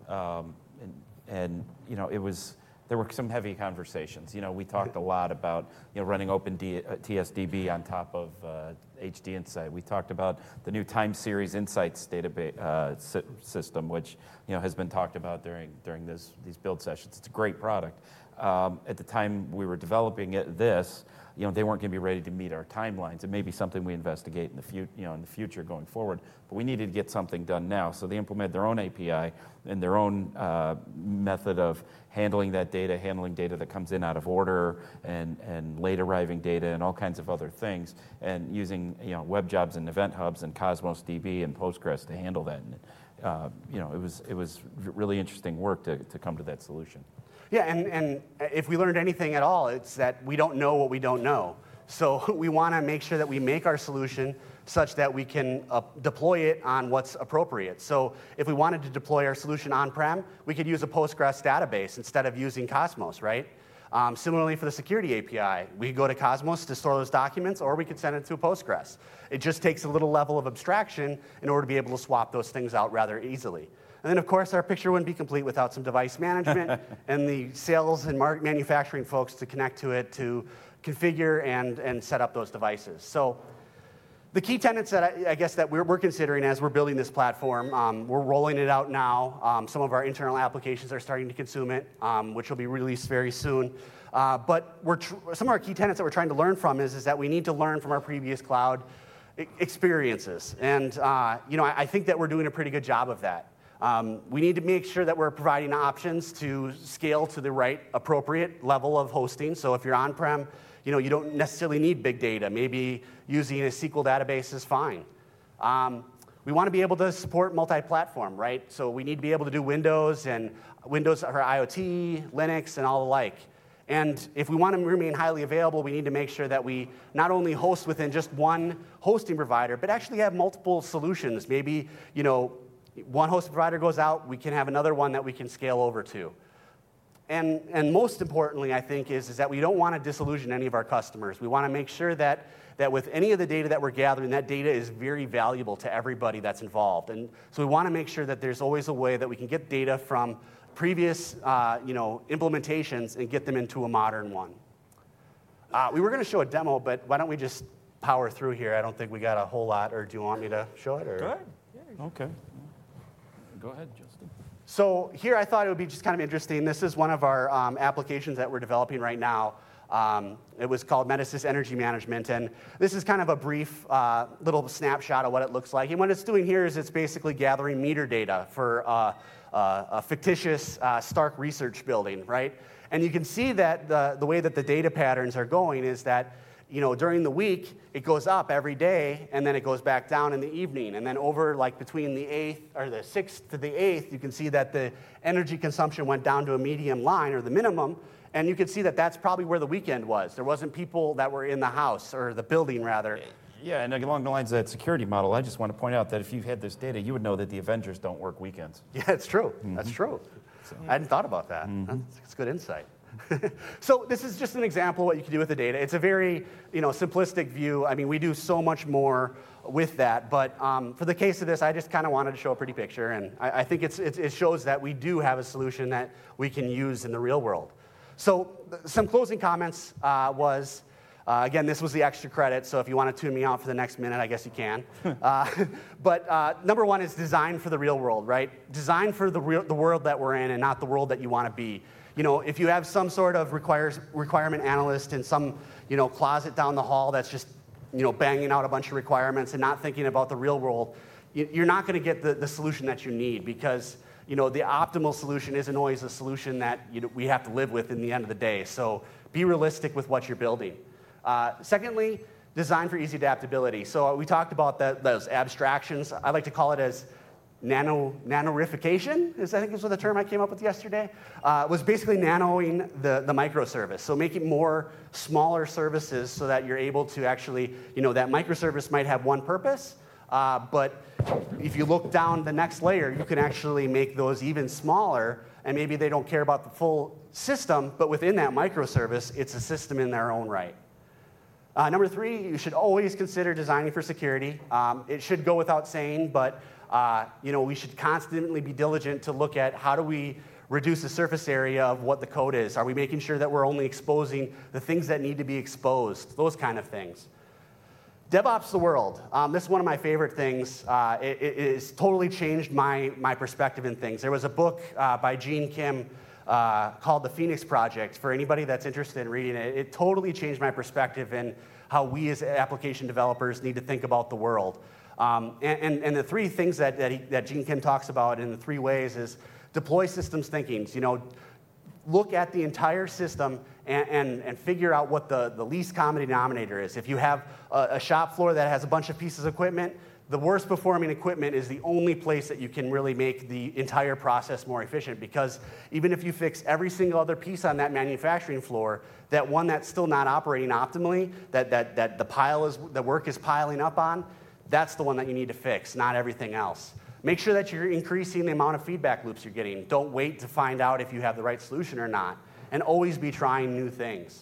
There were some heavy conversations. We talked a lot about running OpenTSDB on top of HD Insight. We talked about the new time series insights database system, which has been talked about during these build sessions. It's a great product. At the time we were developing this, they weren't going to be ready to meet our timelines. It may be something we investigate in the future going forward, but we needed to get something done now. So they implement their own API and their own method of handling that data, handling data that comes in out of order, and late arriving data, and all kinds of other things, and using web jobs and event hubs and Cosmos DB and Postgres to handle that. And it was really interesting work to come to that solution. Yeah, and if we learned anything at all, it's that we don't know what we don't know. So we want to make sure that we make our solution such that we can deploy it on what's appropriate. So if we wanted to deploy our solution on-prem, we could use a Postgres database instead of using Cosmos, right? Similarly for the security API, we could go to Cosmos to store those documents, or we could send it to a Postgres. It just takes a little level of abstraction in order to be able to swap those things out rather easily. And then, of course, our picture wouldn't be complete without some device management and the sales and manufacturing folks to connect to it to configure and set up those devices. So the key tenets that I guess that we're considering as we're building this platform, we're rolling it out now. Some of our internal applications are starting to consume it, which will be released very soon. But some of our key tenets that we're trying to learn from is that we need to learn from our previous cloud experiences. And I think that we're doing a pretty good job of that. We need to make sure that we're providing options to scale to the right appropriate level of hosting. So if you're on-prem, you don't necessarily need big data. Maybe using a SQL database is fine. We want to be able to support multi-platform, right? So we need to be able to do Windows for IoT, Linux, and all the like. And if we want to remain highly available, we need to make sure that we not only host within just one hosting provider, but actually have multiple solutions. Maybe, one hosting provider goes out, we can have another one that we can scale over to. And most importantly, I think, is that we don't want to disillusion any of our customers. We want to make sure that with any of the data that we're gathering, that data is very valuable to everybody that's involved. And so we want to make sure that there's always a way that we can get data from previous implementations and get them into a modern one. We were going to show a demo, but why don't we just power through here? I don't think we got a whole lot, or do you want me to show it? Or? Go ahead. Yeah, okay. Go ahead, Justin. So here I thought it would be just kind of interesting. This is one of our applications that we're developing right now. It was called Metasys Energy Management, and this is kind of a brief little snapshot of what it looks like. And what it's doing here is it's basically gathering meter data for a fictitious Stark research building, right? And you can see that the way that the data patterns are going is that during the week, it goes up every day, and then it goes back down in the evening. And then over, like, between the 6th to the 8th, you can see that the energy consumption went down to a medium line, or the minimum, and you can see that that's probably where the weekend was. There wasn't people that were in the house, or the building, rather. Yeah, and along the lines of that security model, I just want to point out that if you had this data, you would know that the Avengers don't work weekends. Yeah, it's true. That's true. I hadn't thought about that. That's good insight. So this is just an example of what you can do with the data. It's a very simplistic view. I mean, we do so much more with that. But for the case of this, I just kind of wanted to show a pretty picture. And I think it shows that we do have a solution that we can use in the real world. So some closing comments was, again, this was the extra credit. So if you want to tune me out for the next minute, I guess you can. But number one is design for the real world, right? Design for the world that we're in and not the world that you want to be. If you have some sort of requirement analyst in some, closet down the hall that's just, banging out a bunch of requirements and not thinking about the real world, you're not going to get the solution that you need, because, the optimal solution isn't always a solution that we have to live with in the end of the day. So be realistic with what you're building. Secondly, design for easy adaptability. So we talked about those abstractions. I like to call it as nanorification, I think is what the term I came up with yesterday, was basically nanoing the microservice. So making more smaller services so that you're able to actually, that microservice might have one purpose, but if you look down the next layer, you can actually make those even smaller, and maybe they don't care about the full system, but within that microservice, it's a system in their own right. Number three, you should always consider designing for security. It should go without saying, but we should constantly be diligent to look at how do we reduce the surface area of what the code is. Are we making sure that we're only exposing the things that need to be exposed? Those kind of things. DevOps the world. This is one of my favorite things. It has totally changed my perspective in things. There was a book by Gene Kim called The Phoenix Project. For anybody that's interested in reading it, it totally changed my perspective in how we as application developers need to think about the world. And the three things that Gene Kim talks about in the 3 ways is deploy systems thinking. Look at the entire system and figure out what the least common denominator is. If you have a shop floor that has a bunch of pieces of equipment, the worst performing equipment is the only place that you can really make the entire process more efficient, because even if you fix every single other piece on that manufacturing floor, that one that's still not operating optimally, that the work is piling up on, that's the one that you need to fix, not everything else. Make sure that you're increasing the amount of feedback loops you're getting. Don't wait to find out if you have the right solution or not, and always be trying new things.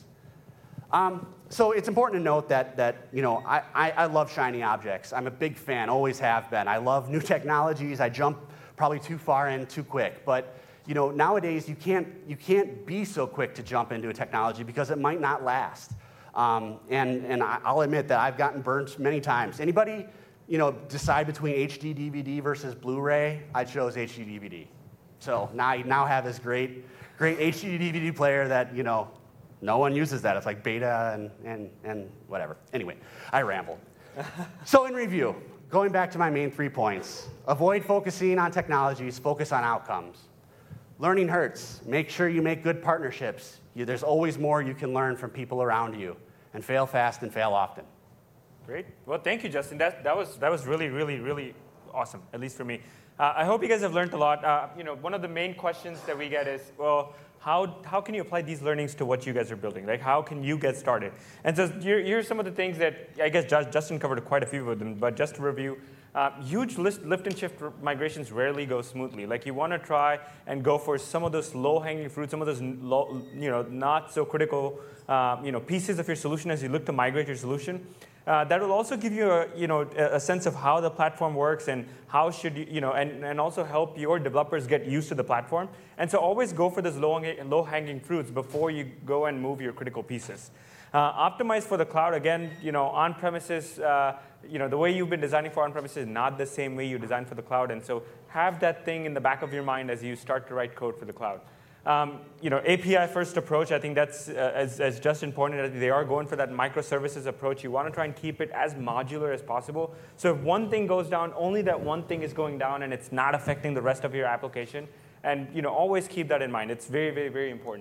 So it's important to note that I love shiny objects. I'm a big fan, always have been. I love new technologies. I jump probably too far in too quick. But nowadays you can't be so quick to jump into a technology because it might not last. And I'll admit that I've gotten burnt many times. Anybody decide between HD DVD versus Blu-ray? I chose HD DVD. So now I have this great HD DVD player that no one uses that. It's like beta and whatever. Anyway, I rambled. So in review, going back to my main 3 points, avoid focusing on technologies, focus on outcomes. Learning hurts. Make sure you make good partnerships. There's always more you can learn from people around you. And fail fast and fail often. Great. Well, thank you, Justin. That was really, really, really awesome, at least for me. I hope you guys have learned a lot. One of the main questions that we get is, well, how can you apply these learnings to what you guys are building? Like, how can you get started? And so here's some of the things that I guess Justin covered quite a few of them, but just to review, huge lift and shift migrations rarely go smoothly. Like, you want to try and go for some of those low-hanging fruits, some of those not so critical pieces of your solution as you look to migrate your solution. That will also give you a sense of how the platform works and how should and also help your developers get used to the platform. And so always go for those low-hanging fruits before you go and move your critical pieces. Optimize for the cloud. Again, on-premises, the way you've been designing for on-premises is not the same way you design for the cloud. And so have that thing in the back of your mind as you start to write code for the cloud. API-first approach, I think that's, as Justin pointed out, they are going for that microservices approach. You want to try and keep it as modular as possible. So if one thing goes down, only that one thing is going down, and it's not affecting the rest of your application. And always keep that in mind. It's very, very, very important.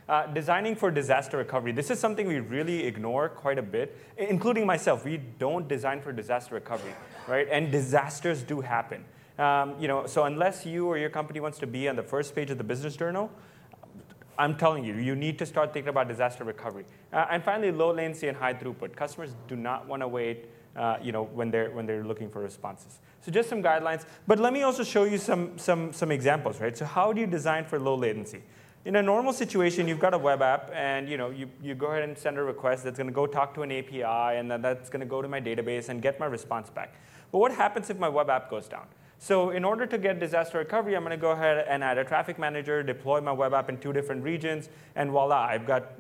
Designing for disaster recovery. This is something we really ignore quite a bit, including myself. We don't design for disaster recovery, right? And disasters do happen. So unless you or your company wants to be on the first page of the business journal, I'm telling you, you need to start thinking about disaster recovery. And finally, low latency and high throughput. Customers do not want to wait when they're looking for responses. So just some guidelines. But let me also show you some examples, right? So how do you design for low latency? In a normal situation, you've got a web app, and you go ahead and send a request that's going to go talk to an API, and then that's going to go to my database and get my response back. But what happens if my web app goes down? So in order to get disaster recovery, I'm going to go ahead and add a traffic manager, deploy my web app in 2 different regions, and voila, I've got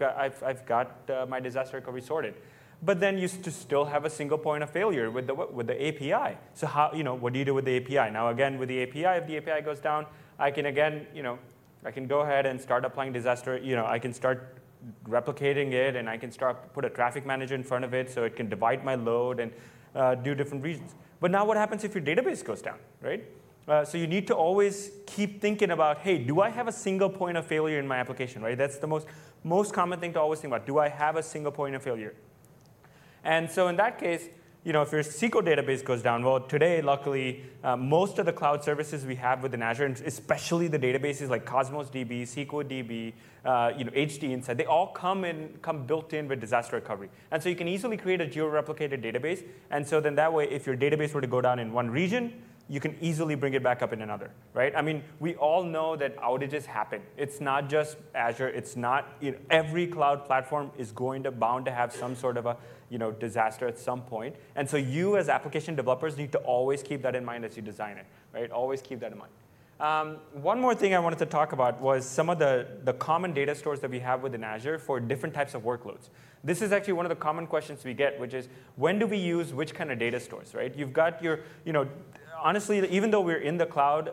my disaster recovery sorted. But then you still have a single point of failure with the API. So what do you do with the API? Now again, with the API, if the API goes down, I can go ahead and start applying disaster. I can start replicating it, and I can put a traffic manager in front of it so it can divide my load and do different regions. But now what happens if your database goes down, right? So you need to always keep thinking about, hey, do I have a single point of failure in my application, right? That's the most common thing to always think about. Do I have a single point of failure? And so in that case, if your SQL database goes down, well, today, luckily, most of the cloud services we have within Azure, and especially the databases like Cosmos DB, SQL DB, HD Insight, they all come built in with disaster recovery. And so you can easily create a geo-replicated database. And so then that way, if your database were to go down in one region, you can easily bring it back up in another, right? I mean, we all know that outages happen. It's not just Azure. It's not, every cloud platform is bound to have some sort of a disaster at some point. And so you as application developers need to always keep that in mind as you design it, right? Always keep that in mind. One more thing I wanted to talk about was some of the common data stores that we have within Azure for different types of workloads. This is actually one of the common questions we get, which is, when do we use which kind of data stores, right? You've got your, honestly, even though we're in the cloud,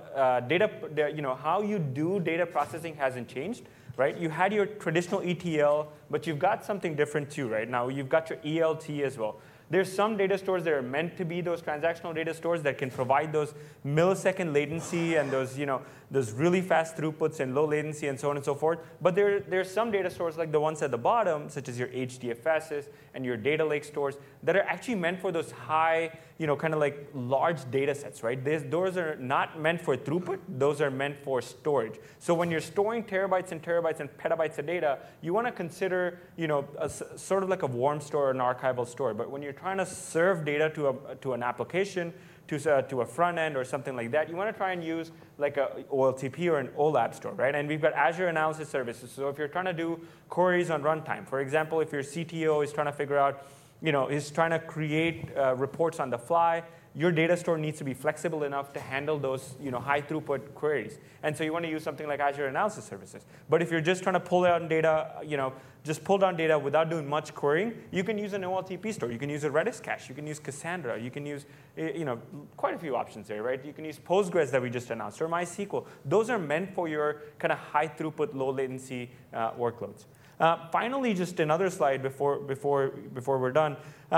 how you do data processing hasn't changed, right? You had your traditional ETL, but you've got something different too, right? Now you've got your ELT as well. There's some data stores that are meant to be those transactional data stores that can provide those millisecond latency and those really fast throughputs and low latency and so on and so forth. But there's some data stores like the ones at the bottom, such as your HDFSs and your data lake stores, that are actually meant for those high, kind of like large data sets, right? Those are not meant for throughput. Those are meant for storage. So when you're storing terabytes and terabytes and petabytes of data, you want to consider, sort of like a warm store or an archival store. But when you're trying to serve data to an application, to a front end or something like that, you want to try and use like a OLTP or an OLAP store, right? And we've got Azure Analysis Services. So if you're trying to do queries on runtime, for example, if your CTO is trying to figure out, is trying to create reports on the fly, your data store needs to be flexible enough to handle those high throughput queries. And so you want to use something like Azure Analysis Services. But if you're just trying to pull down data, just pull down data without doing much querying, you can use an OLTP store. You can use a Redis cache. You can use Cassandra. You can use quite a few options there, right? You can use Postgres that we just announced, or MySQL. Those are meant for your kind of high throughput, low latency workloads. Finally, just another slide before we're done,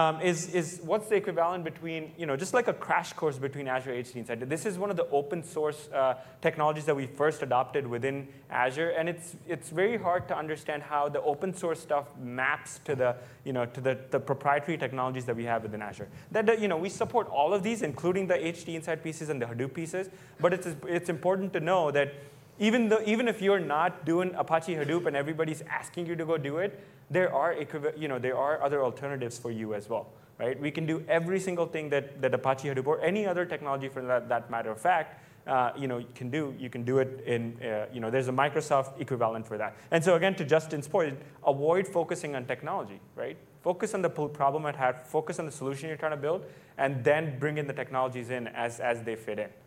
is what's the equivalent between, just like a crash course between Azure HD Insight. This is one of the open source technologies that we first adopted within Azure, and it's very hard to understand how the open source stuff maps to the proprietary technologies that we have within Azure. We support all of these, including the HD Insight pieces and the Hadoop pieces, but it's important to know that even if you're not doing Apache Hadoop and everybody's asking you to go do it, there are other alternatives for you as well, right? We can do every single thing that Apache Hadoop or any other technology for that matter of fact, you can do. You can do it in, there's a Microsoft equivalent for that. And so again, to Justin's point, avoid focusing on technology, right? Focus on the problem at hand, focus on the solution you're trying to build, and then bring in the technologies in as they fit in.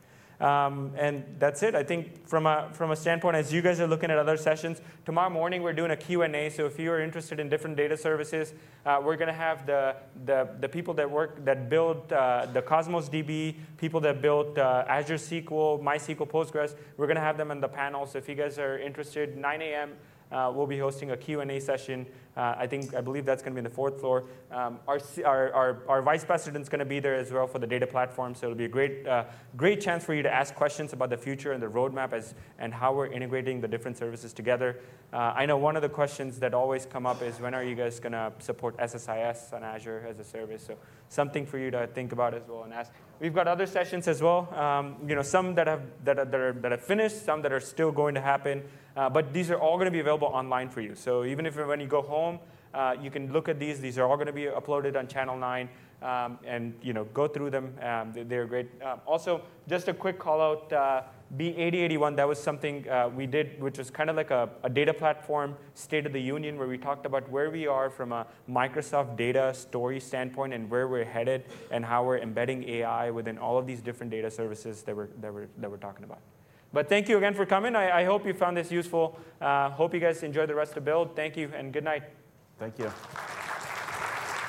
And that's it. I think from a standpoint, as you guys are looking at other sessions, tomorrow morning we're doing a Q&A. So if you are interested in different data services, we're going to have the people that build the Cosmos DB, people that build Azure SQL, MySQL, Postgres. We're going to have them on the panel. So if you guys are interested, 9 a.m. we'll be hosting a Q&A session. I believe that's going to be on the 4th floor. Our vice president's going to be there as well for the data platform, so it'll be a great chance for you to ask questions about the future and the roadmap and how we're integrating the different services together. I know one of the questions that always come up is, when are you guys going to support SSIS on Azure as a service? So something for you to think about as well and ask. We've got other sessions as well. Some that have finished, some that are still going to happen. But these are all going to be available online for you. So even if when you go home, you can look at these. These are all going to be uploaded on Channel 9, and go through them. They're great. Also, just a quick call out. B8081, that was something we did, which was kind of like a data platform State of the Union, where we talked about where we are from a Microsoft data story standpoint and where we're headed and how we're embedding AI within all of these different data services that we're talking about. But thank you again for coming. I hope you found this useful. Hope you guys enjoy the rest of the build. Thank you and good night. Thank you.